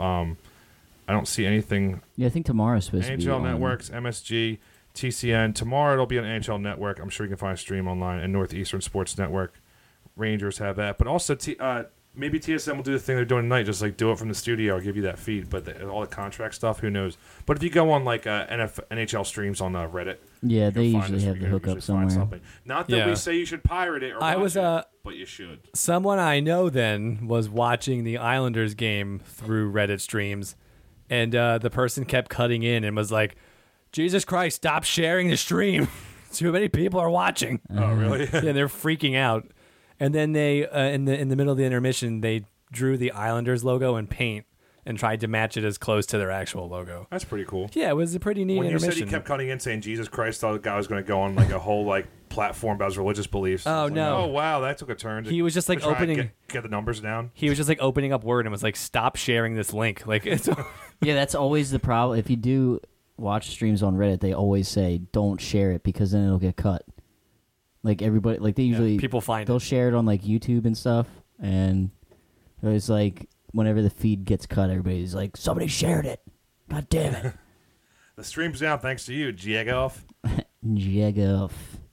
I don't see anything. Yeah, I think tomorrow's supposed to be NHL on. Networks, MSG, TCN. Tomorrow it'll be on NHL Network. I'm sure you can find a stream online, and Northeastern Sports Network. Rangers have that, but also maybe TSN will do the thing they're doing tonight, just like do it from the studio or give you that feed. But all the contract stuff, who knows? But if you go on like NHL streams on Reddit, Yeah, they you'll find usually this- have you the can hookup usually find somewhere. something. Not that Yeah. we say you should pirate it or I watch was, it, but you should. Someone I know then was watching the Islanders game through Reddit streams, and the person kept cutting in and was like, Jesus Christ, stop sharing the stream. Too many people are watching. Oh, really? Yeah, they're freaking out. And then they, in the middle of the intermission, they drew the Islanders logo in paint and tried to match it as close to their actual logo. That's pretty cool. Yeah, it was a pretty neat When you intermission. said he kept cutting in saying Jesus Christ, I thought the guy was going to go on like a whole like platform about his religious beliefs. I Oh, was like, no. oh wow, that took a turn. He was just, like, to try and opening- get the numbers down. He was just like opening up Word and was like, stop sharing this link. Like, it's Yeah, that's always the problem. If you do watch streams on Reddit, they always say don't share it because then it'll get cut. Like everybody, like they usually people find they'll it. share it on like YouTube and stuff, and it's like whenever the feed gets cut, everybody's like, somebody shared it. God damn it, The stream's down thanks to you, Jagoff. Jagoff.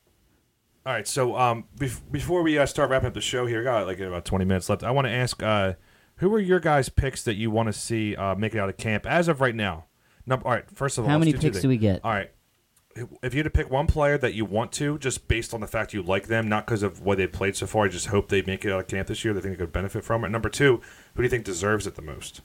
All right, so before we start wrapping up the show here, got like about 20 minutes left. I want to ask, who are your guys' picks that you want to see make it out of camp as of right now? All right, first of all, How let's many do two picks things. do we get? All right, if you had to pick one player that you want to, just based on the fact you like them, not because of what they've played so far, I just hope they make it out of camp this year. They think they could benefit from it. Number two, who do you think deserves it the most?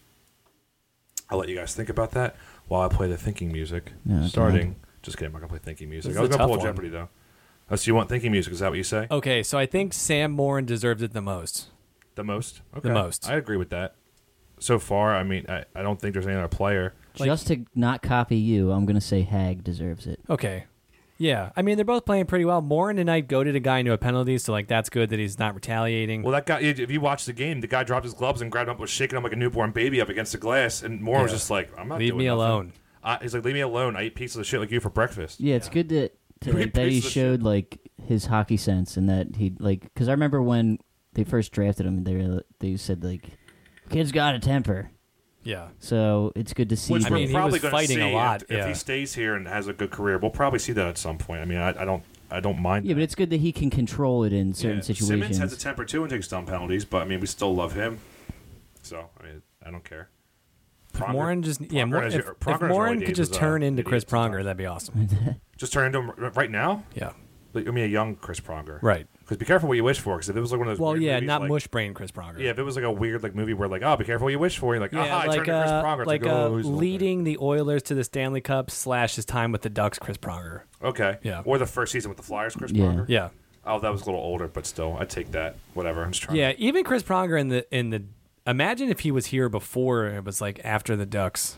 I'll let you guys think about that while I play the thinking music. Yeah, okay. Starting. Just kidding, I'm not going to play thinking music. This I is was a going to tough pull one. Jeopardy, though. Oh, so you want thinking music? Is that what you say? Okay, so I think Sam Morin deserved it the most. The most? Okay. The most. I agree with that. So far, I mean, I don't think there's any other player. Just to not copy you, I'm gonna say Hag deserves it. Okay. Yeah. I mean, they're both playing pretty well. Morin tonight goaded a guy into a penalty, so, like, that's good that he's not retaliating. Well, that guy, if you watch the game, the guy dropped his gloves and grabbed him up, was shaking him like a newborn baby up against the glass, and Moore was Yeah. just like, I'm not Leave doing me nothing. alone. He's like, leave me alone. I eat pieces of shit like you for breakfast. Yeah, it's good that that he showed like his hockey sense, and that he like because I remember when they first drafted him, they said like, "Kid's got a temper." Yeah. So it's good to see. Which that- we're he probably was going to fighting see a lot, if yeah. he stays here and has a good career. We'll probably see that at some point. I mean, I don't mind. yeah, but it's good that he can control it in certain Yeah, situations. Simmons has a temper too and takes dumb penalties, but I mean, we still love him. So I mean, I don't care. Pronger- Morin just Pronger has if your- Pronger has Morin early could days just as a turn into idiot Chris sometimes. Pronger, that'd be awesome. Just turn into him right now. Yeah. Like, I mean, a young Chris Pronger. Right. Because be careful what you wish for. Because if it was like one of those. Well, weird yeah, movies, not like, mush brain Chris Pronger. Yeah, if it was like a weird like movie where like, oh, be careful what you wish for. You're like, Yeah, I like turned to Chris Pronger. It's like oh, he's a little leading the Oilers to the Stanley Cup / his time with the Ducks, Chris Pronger. bit. Okay. Yeah. Or the first season with the Flyers, Chris Yeah. Pronger. Yeah. Oh, that was a little older, but still, I'd take that. Whatever. I'm just trying. Yeah, even Chris Pronger in the imagine if he was here before it was like after the Ducks.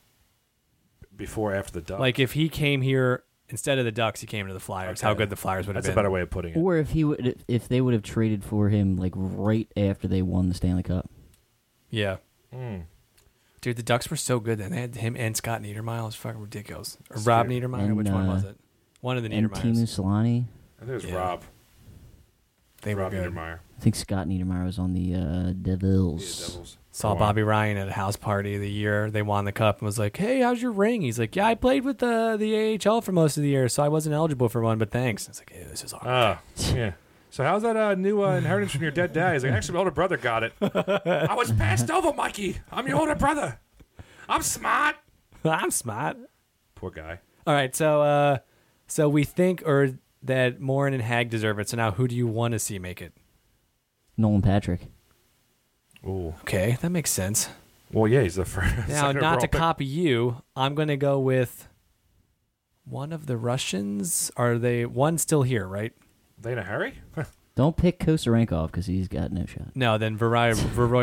Before, after the Ducks. Like if he came here instead of the Ducks, he came to the Flyers. How Okay. good the Flyers would have That's a been. better way of putting it. Or if they would have traded for him like right after they won the Stanley Cup. Yeah. Hmm. Dude, the Ducks were so good then. They had him and Scott Niedermayer. It was fucking ridiculous. Or Rob Niedermayer. And, Which one was it? One of the And Timu Niedermayers. Solani. I think it was Yeah. Rob. They were Rob good. Niedermayer. I think Scott Niedermayer was on the Yeah, Devils. Devils. Saw Go on. Bobby Ryan at a house party the year they won the cup and was like, "Hey, how's your ring?" He's like, "Yeah, I played with the AHL for most of the year, so I wasn't eligible for one, but thanks." It's like, "Yeah, this is awesome." Yeah. So how's that new inheritance from your dead dad? He's like, actually, my older brother got it. I was passed over, Mikey. I'm your older brother. I'm smart. I'm smart. Poor guy. All right, so we think that Morin and Hag deserve it. So now, who do you want to see make it? Nolan Patrick. Ooh. Okay, that makes sense. Well, yeah, he's the first. Now, second not overall to pick. copy you, I'm going to go with one of the Russians. Are they one still here? Right? They in a hurry? Don't pick Kosarenkov because he's got no shot. No, then Voroyberev.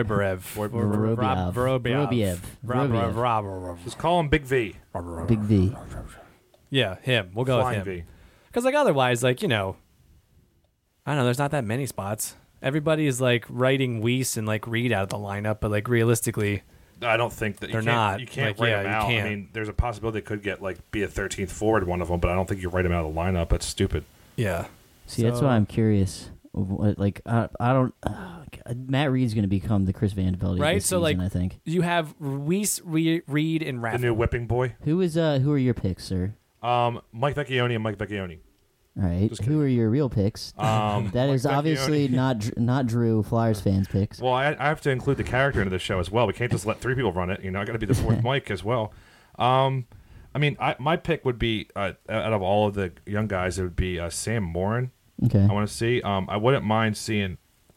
Vorobiev. Just call him Big V. Big V. Yeah, him. We'll go with Flying him. V. Because like otherwise, like I don't know. There's not that many spots. Everybody is like writing Weiss and like Reed out of the lineup, but like realistically, I don't think that They're you can't, not. You can't Like, write yeah, him you out. can't. I mean, there's a possibility they could get be a 13th forward one of them, but I don't think you write him out of the lineup. That's stupid. yeah. See, that's So- why I'm curious. Like, I don't. Matt Reed's going to become the Chris Van Velde Right? this So, season, like- I think. You have Weiss, Reed, and The Raffle. new whipping boy. Who are your picks, sir? Mike Vecchione and Mike Vecchione. All right. Just kidding. Who are your real picks? That Mike is obviously Vecchione. not Drew Flyers fans picks. Well, I have to include the character into the show as well. We can't just let three people run it. I got to be the fourth Mike as well. I mean, my pick would be out of all of the young guys, it would be Sam Morin. Okay. I want to see. I wouldn't mind seeing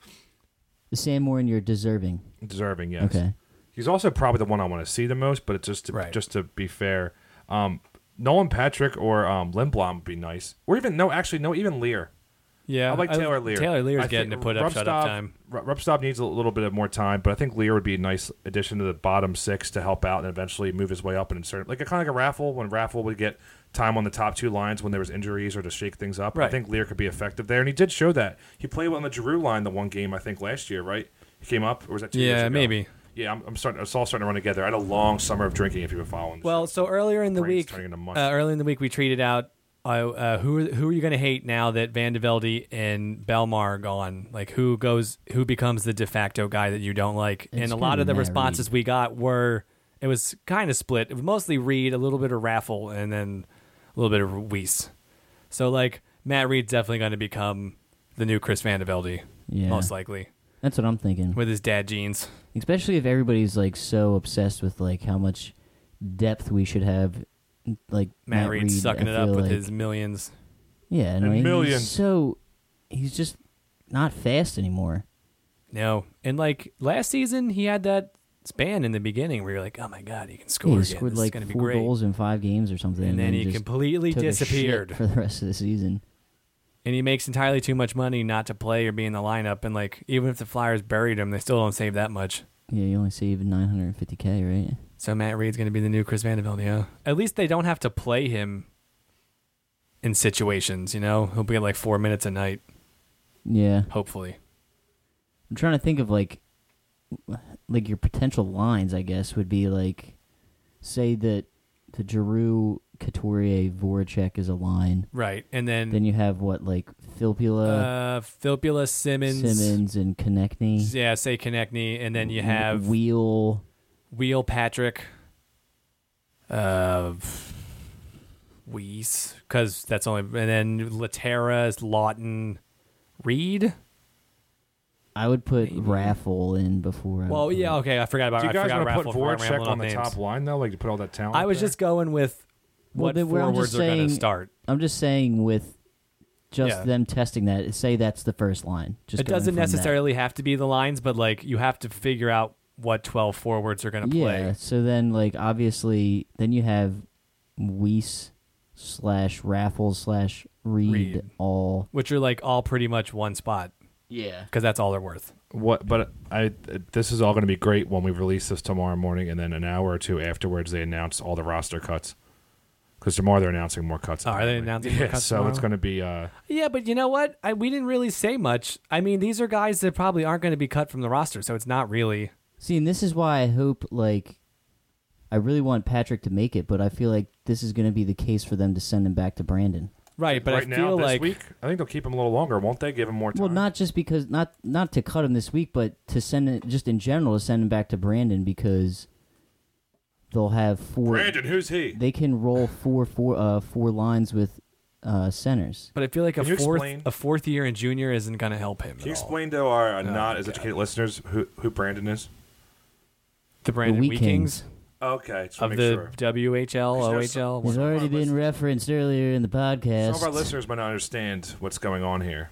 Sam Morin, you're deserving. deserving. Yes. Okay. He's also probably the one I want to see the most. But it's just Right. to be fair, Nolan Patrick or Lindblom would be nice. Or even even Lear. Yeah. I like Taylor Lear. Taylor Lear's I getting to think put up shut up time. Rupstop needs a little bit of more time, but I think Lear would be a nice addition to the bottom six to help out and eventually move his way up and insert kind of like a Raffle when Raffle would get time on the top two lines when there was injuries or to shake things up. Right. I think Lear could be effective there, and he did show that. He played on the Giroux line the one game I think last year, right? He came up, or was that 2 years Yeah, ago? maybe. Yeah, it's all starting to run together. I had a long summer of drinking. If you've been following. the Well, show. so earlier in the Brain's week, turning into mush. we tweeted out who are you going to hate now that Van de Velde and Belmar are gone? Like who becomes the de facto guy that you don't like? It's And a gonna lot be of the Matt responses we got it was kind of split. It was mostly Reed, a little bit of Raffle, and then a little bit of Weiss. So like Matt Reed's definitely going to become the new Chris Van de Velde, Yeah. most likely, That's what I'm thinking. with his dad jeans. Especially if everybody's like so obsessed with like how much depth we should have. Like Matt Reed Reed, sucking I it up feel with like- his millions. Yeah, And no, millions. He's just not fast anymore. No, and like last season, he had that span in the beginning where you're like, oh my god, he can score Yeah, he again. scored This is like going to be 4 great. goals in 5 games or something, And then he just completely took a shit disappeared. for the rest of the season. And he makes entirely too much money not to play or be in the lineup. And like, even if the Flyers buried him, they still don't save that much. Yeah, you only saved $950K, right? So Matt Reed's going to be the new Chris Van de Velde, yeah. At least they don't have to play him in situations, He'll be like 4 minutes a night, Yeah, hopefully. I'm trying to think of like your potential lines. I guess would be like, say that the Giroux Couturier, Voracek is a line. Right, and then Then you have what, like Filppula, Filppula, Simmons, and Konechny. Yeah, say Konechny, and then you have Wheel, Patrick, Weiss, because that's only, and then Laterra, Lawton, Reed. I would put Raffle in before. Well, yeah, okay, I forgot about. Do you guys want to put Voracek on the top line though? Like to put all that talent. I was just going with what I'm forwards just are going to saying- start. I'm just saying with Yeah. them testing that. Say that's the first line. Just It going doesn't from that. necessarily have to be the lines, but like you have to figure out what 12 forwards are going to play. Yeah. So then, like obviously, then you have Weiss / Raffle / Reed all. Which are like all pretty much one spot Yeah. because that's all they're worth. What? But this is all going to be great when we release this tomorrow morning, and then an hour or two afterwards, they announce all the roster cuts. Because tomorrow they're announcing more cuts. Oh, are they apparently. announcing more cuts So tomorrow? it's going to be. Yeah, but you know what? We didn't really say much. I mean, these are guys that probably aren't going to be cut from the roster, so it's not really. See, and this is why I hope, like, I really want Patrick to make it, but I feel like this is going to be the case for them to send him back to Brandon. Right, but right I now, feel this like week, I think they'll keep him a little longer, won't they? Give him more time. Well, not just because not to cut him this week, but to send it just in general to send him back to Brandon because they'll have four. Brandon, who's he? They can roll four lines with centers. But I feel like Can you explain? a fourth year in junior isn't going to help him. Can you at all. explain to our not as educated listeners who Brandon is? The Brandon Wheat Wheat Kings. Kings Okay, just of make the sure. WHL, There's OHL? He's Some of already our been listeners- referenced earlier in the podcast. Some of our listeners might not understand what's going on here.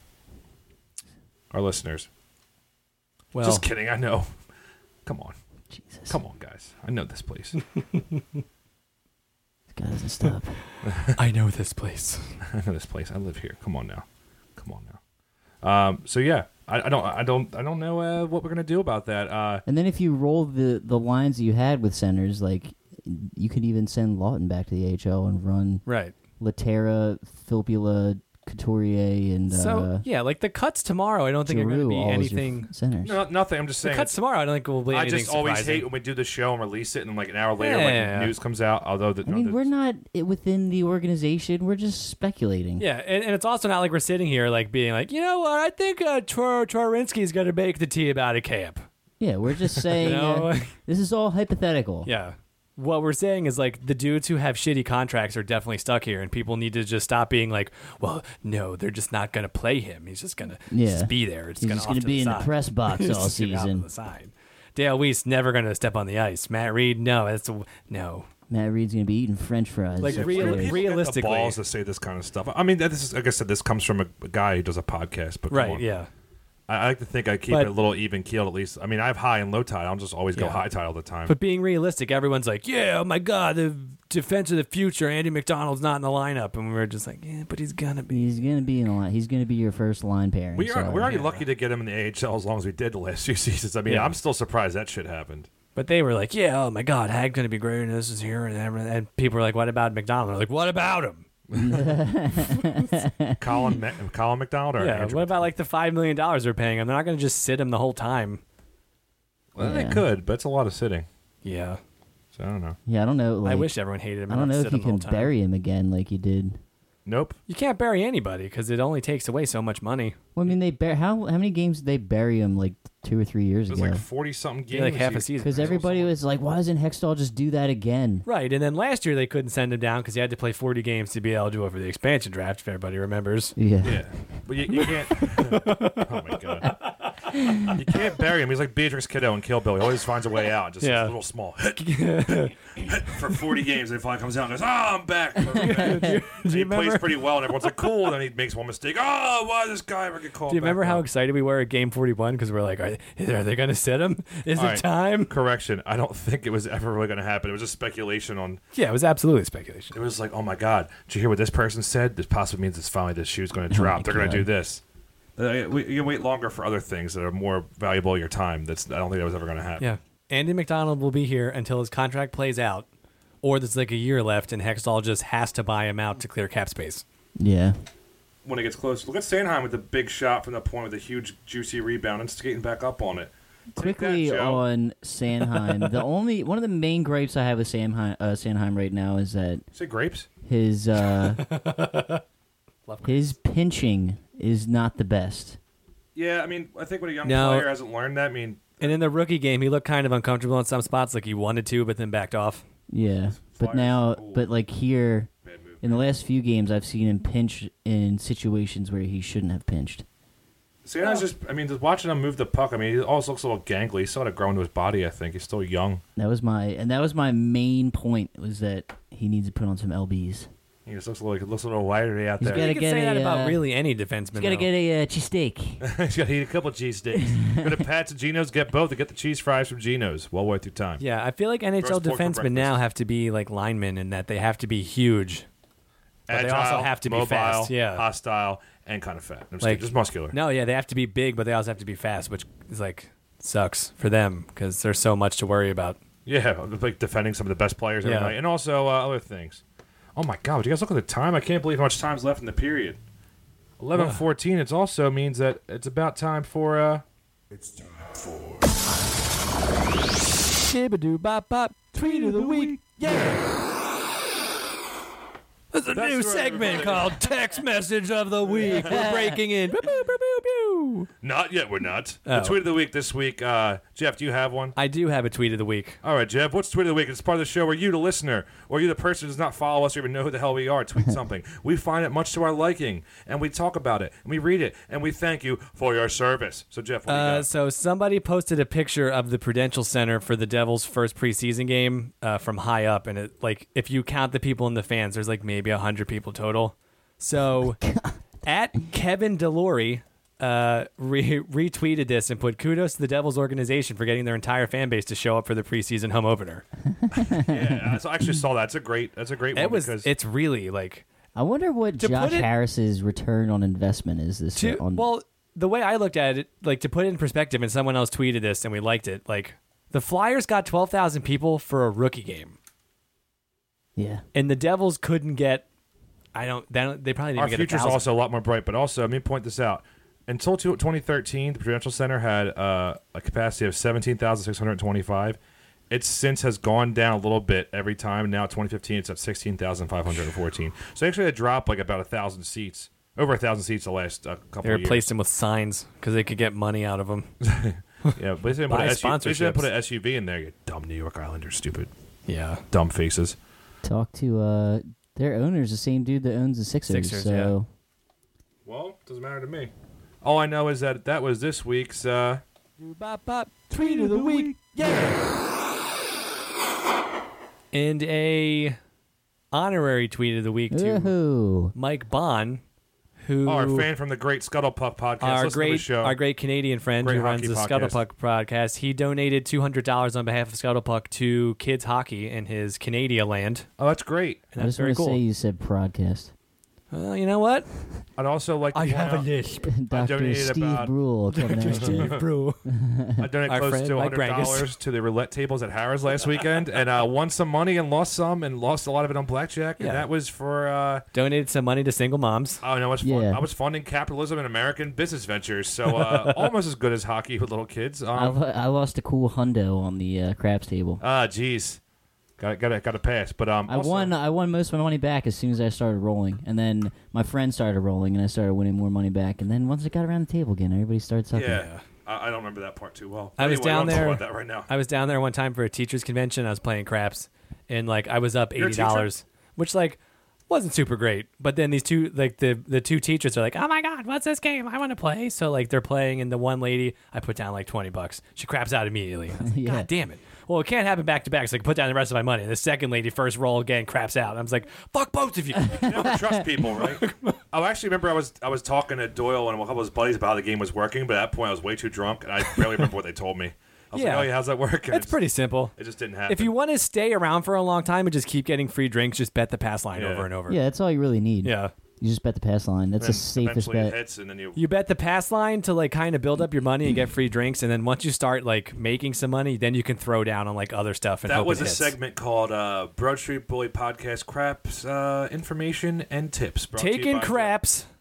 Our listeners. Well, Just kidding, I know. Come on. Jesus, Come on, guys. I know this place. this guy doesn't stop. I know this place. I know this place. I live here. Come on now. Come on now. So yeah, I don't know what we're gonna do about that. And then if you roll the lines you had with centers, like you could even send Lawton back to the AHL and run Right. Laterra, Filppula, Couturier, and So yeah, like the cuts tomorrow, I don't think are going to Giroux, be all as your anything. centers. No, nothing. I'm just The saying. cuts tomorrow, I don't think will be I anything just always surprising. hate when we do the show and release it, and like an hour later, Yeah. like news comes out. Although I mean, we're not within the organization. We're just speculating. Yeah, and it's also not like we're sitting here like being like, you know what, I think Chorinsky's going to make the team out of camp. Yeah, we're just saying You know? this is all hypothetical. Yeah. What we're saying is like the dudes who have shitty contracts are definitely stuck here, and people need to just stop being like, well, no, they're just not going to play him. He's just going to just be there. It's He's gonna just going to be in the press box He's all just gonna be off to season. the side. Dale Weiss never going to step on the ice. Matt Reed, no, no. Matt Reed's going to be eating French fries. Like, for real- years. realistically- the balls to say this kind of stuff. I mean, this is like I said, this comes from a guy who does a podcast. But come Right, on. yeah. I like to think I keep But- it a little even keeled at least. I mean, I have high and low tide. I'll just always go Yeah. high tide all the time. But being realistic, everyone's like, yeah, oh my God, the defense of the future, Andy McDonald's not in the lineup. And we were just like, yeah, but he's going to be. He's going to be in a line. He's going to be your first line pairing. we're sorry. already lucky to get him in the AHL as long as we did the last few seasons. I mean, Yeah. I'm still surprised that shit happened. But they were like, yeah, oh my God, Hag's going to be great, and this is here, and everything. And people were like, what about McDonald? They're like, what about him? Colin McDonald or Yeah, Andrew what about like the $5 million they're paying him? They're not going to just sit him the whole time. Well, they Yeah. could, but it's a lot of sitting. Yeah. So I don't know. Yeah, I don't know. Like, I wish everyone hated him. I don't and know not if sit you him the whole can time. bury him again like you did. Nope. You can't bury anybody because it only takes away so much money. Well, I mean, how many games did they bury him like 2 or 3 years It was ago? like 40-something games. Yeah, like half You- a season. Because everybody was like, why doesn't Hextall just do that again? Right, and then last year they couldn't send him down because he had to play 40 games to be eligible for the expansion draft, if everybody remembers. Yeah. Yeah, but you can't. Oh my god, you can't bury him. He's like Beatrix Kiddo in Kill Bill. He always finds a way out. Just Yeah. a little small for 40 games. And he finally comes out and goes, "Oh, I'm back." And he plays pretty well, and everyone's like, "Cool." And then he makes one mistake. Oh, why does this guy ever get called? Do you remember back how up? excited we were at Game 41 because we're like, are they going to sit him? Is All it right, time? Correction. I don't think it was ever really going to happen. It was just speculation on. Yeah, it was absolutely speculation. It was like, oh my god, did you hear what this person said? This possibly means it's finally this shoe's going to drop. my They're going to God. do this. You can wait longer for other things that are more valuable your time. I don't think that was ever going to happen. Yeah. Andy McDonald will be here until his contract plays out, or there's like a year left, and Hextall just has to buy him out to clear cap space. Yeah. When it gets close, look at Sanheim with the big shot from the point with a huge juicy rebound and skating back up on it. Take Quickly that, Joe. on Sanheim, one of the main gripes I have with Sanheim right now is that Say grapes. his his pinching is not the best. Yeah, I mean, I think when a young No. player hasn't learned that, I mean, And in the rookie game, he looked kind of uncomfortable in some spots, like he wanted to, but then backed off. Yeah, but Flyers now, are cool. but like here bad move. in the last few games, I've seen him pinch in situations where he shouldn't have pinched. See, I was just watching him move the puck. I mean, he also looks a little gangly. He's sort of grown to his body. I think he's still young. That was my main point, was that he needs to put on some lbs. He just looks a little wiry out He's there. gotta You can get say that a, about uh, really any defenseman. He's got to though. get a cheesesteak. He's got to eat a couple of cheese sticks. Go to Pat's and Geno's, get both. Get the cheese fries from Geno's. Well worth your time. Yeah, I feel like NHL Roast pork for defensemen now breakfast. have to be like linemen in that they have to be huge. But they Agile, also have to be mobile, fast, yeah. hostile, and kind of fat. I'm just Like- kidding, just muscular. No, yeah, they have to be big, but they also have to be fast, which is like sucks for them because there's so much to worry about. Yeah, like defending some of the best players every Yeah. night, and also other things. Oh my God! Would you guys look at the time? I can't believe how much time's left in the period. 11:14. It also means that it's about time for. Shibbadoo bop bop, tweet of the week, yeah. There's a That's new right, segment everybody. called Text Message of the Week. We're breaking in. Pew, pew, pew, pew, pew. Not yet. We're not. The Oh. tweet of the week this week. Jeff, do you have one? I do have a tweet of the week. All right, Jeff. What's tweet of the week? It's part of the show where you, the listener, or you, the person who does not follow us or even know who the hell we are, tweet something. We find it much to our liking, and we talk about it, and we read it, and we thank you for your service. So, Jeff, what do you got? So somebody posted a picture of the Prudential Center for the Devils' first preseason game from high up, and it like if you count the people in the fans, there's like maybe 100 people total. So at Kevin Delory retweeted this and put kudos to the Devils organization for getting their entire fan base to show up for the preseason home opener. Yeah, I actually saw that. That's a great one. because It's really like I wonder what To Josh put it- Harris's return on investment is this year. well, the way I looked at it, like to put it in perspective, and someone else tweeted this and we liked it. Like the Flyers got 12,000 people for a rookie game, yeah. and the Devils couldn't get. They probably didn't our get future's 1,000. also a lot more bright. But also, let me point this out. Until 2013, the Prudential Center had a capacity of 17,625. It since has gone down a little bit every time. Now, 2015, it's at 16,514. So actually, it dropped like about 1,000 seats, over 1,000 seats the last couple They of years. replaced them with signs because they could get money out of them. Yeah, but they didn't Buy put sponsorships. an SUV in there. You dumb New York Islanders, stupid, Yeah. dumb faces. Talk to their owner's the same dude that owns the Sixers. Sixers, so Well, doesn't matter to me. All I know is that was this week's. Tweet of the week, yeah. And a honorary tweet of the week to Woohoo. Mike Bond, who Our fan from the Great Scuttlepuck podcast. Listen to the show. our great Canadian friend Great who runs hockey the podcast. Scuttlepuck podcast. He donated $200 on behalf of Scuttlepuck to kids hockey in his Canada land. Oh, that's great. And I that's just very want to cool. say you said podcast. Well, you know what? I'd also like to point out, lisp. Dr. donated Steve about- Brule coming at you. Bro. I donated Our close friend to Mike $100 to the roulette tables at Harrah's last weekend, and won some money and lost some, and lost a lot of it on blackjack. And Yeah. that was for Donated some money to single moms. oh no, it's Yeah. I was funding capitalism and American business ventures, so almost as good as hockey with little kids. I lost a cool hundo on the craps table. Geez, got to pass. But I also- won most of my money back as soon as I started rolling, and then my friend started rolling, and I started winning more money back. And then once it got around the table again, everybody started sucking. Yeah, I don't remember that part too well. I was Anyway, down don't talk there- about that right now. I was down there one time for a teachers convention. I was playing craps, and like I was up You're a $80, which like wasn't super great. But then these two like the two teachers are like, "Oh my god, what's this game? I want to play." So like they're playing, and the one lady I put down like $20. She craps out immediately. I was like, Yeah. God damn it! Well, it can't happen back to back, so I can put down the rest of my money. And the second lady first roll again craps out. I was like, "Fuck both of you!" You never trust people, right? I actually remember I was talking to Doyle and a couple of his buddies about how the game was working, but at that point I was way too drunk and I barely remember what they told me. I was Yeah. like, "Oh yeah, how's that work?" And It's pretty simple. It just didn't happen. If you want to stay around for a long time and just keep getting free drinks, just bet the pass line Yeah. over and over. Yeah, that's all you really need. Yeah. You just bet the pass line. That's the then safest eventually it bet. hits, and then you. You bet the pass line to like kind of build up your money and get free drinks, and then once you start like making some money, then you can throw down on like other stuff. And That hope was it a hits. segment called Broad Street Bully Podcast Craps Information and Tips. Brought to you Taking by- craps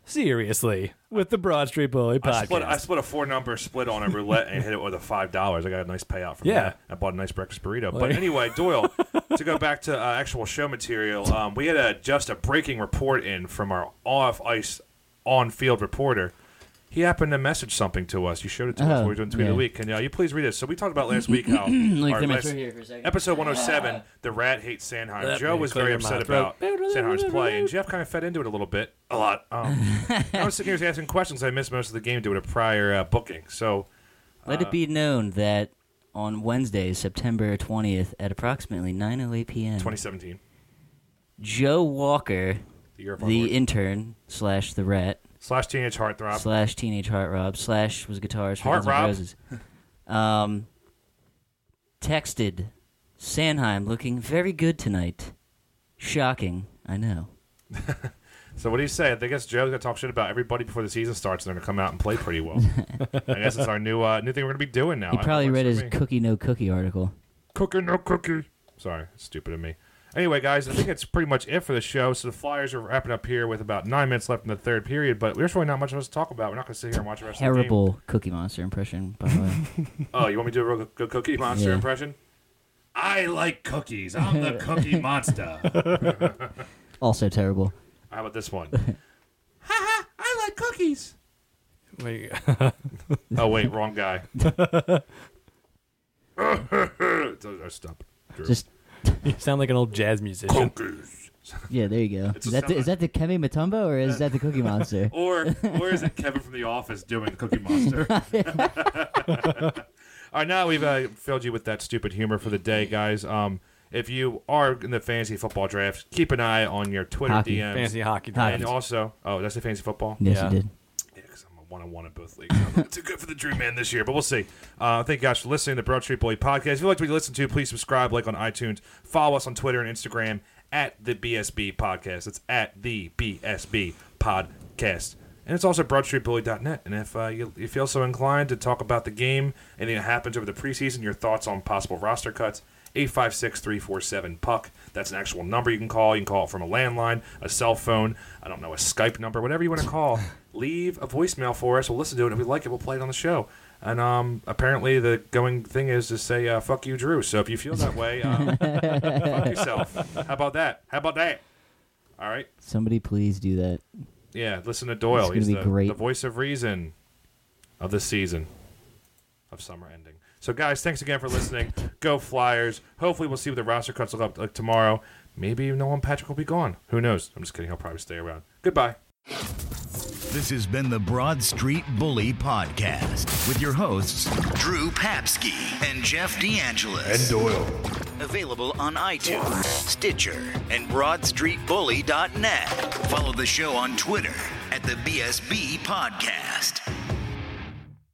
seriously with the Broad Street Bully podcast. I split a 4-number split on a roulette and hit it with a $5. I got a nice payout from that. I bought a nice breakfast burrito. But anyway, Doyle, to go back to actual show material, we had just a breaking report in from our off-ice, on-field reporter. He happened to message something to us. You showed it to us when we were doing Tweet of the Week. Can you please read this? So we talked about last week how episode 107, the Rat hates Sanheim. Joe was very upset about Sanheim's play, and Jeff kind of fed into it a little bit, a lot. I was sitting here asking questions. I missed most of the game due to prior booking. So let it be known that on Wednesday, September 20th, at approximately 9:08 p.m., 2017, Joe Walker, the intern / the Rat, / Teenage Heartthrob / Teenage Heartrob / was guitarist for Guns N' Roses, texted Sanheim looking very good tonight. Shocking, I know. So what do you say? I guess Joe's going to talk shit about everybody before the season starts, and they're going to come out and play pretty well. I guess it's our new thing we're going to be doing now. He probably read his Cookie No Cookie article. Cookie No Cookie. Sorry, stupid of me. Anyway, guys, I think that's pretty much it for the show. So the Flyers are wrapping up here with about 9 minutes left in the third period, but there's really not much else to talk about. We're not going to sit here and watch the rest of the game. Terrible Cookie Monster impression, by the way. Oh, you want me to do a real good Cookie Monster impression? I like cookies. I'm the Cookie Monster. Also terrible. How about this one? Ha! I like cookies. Wait. Oh, wait, wrong guy. Stop. Just... You sound like an old jazz musician. Cookies. Yeah, there you go. Is that the Kemi Mutombo or is that the Cookie Monster? or is it Kevin from The Office doing Cookie Monster? All right, now we've filled you with that stupid humor for the day, guys. If you are in the fantasy football draft, keep an eye on your Twitter DMs. Fantasy hockey draft. And also, that's the fantasy football? Yes, you did. Yeah, because I'm a 1-on-1 in both leagues. I'm not too good for the Dream Man this year, but we'll see. Thank you guys for listening to the Broad Street Bully Podcast. If you like what you listen to, please subscribe, like on iTunes. Follow us on Twitter and Instagram at the BSB Podcast. It's at the BSB Podcast. And it's also broadstreetbully.net. And if you feel so inclined to talk about the game, anything that happens over the preseason, your thoughts on possible roster cuts, 856-347-PUCK. That's an actual number you can call. You can call it from a landline, a cell phone, I don't know, a Skype number, whatever you want to call. Leave a voicemail for us. We'll listen to it. If we like it, we'll play it on the show. And apparently the going thing is to say, fuck you, Drew. So if you feel that way, fuck yourself. How about that? All right? Somebody please do that. Yeah, listen to Doyle. He's the great. The voice of reason of the season of summer ending. So, guys, thanks again for listening. Go Flyers. Hopefully we'll see what the roster cuts look like tomorrow. Maybe Nolan Patrick will be gone. Who knows? I'm just kidding. He'll probably stay around. Goodbye. This has been the Broad Street Bully Podcast with your hosts, Drew Papsky and Jeff DeAngelis. And Doyle. Available on iTunes, Stitcher, and BroadStreetBully.net. Follow the show on Twitter at the BSB Podcast.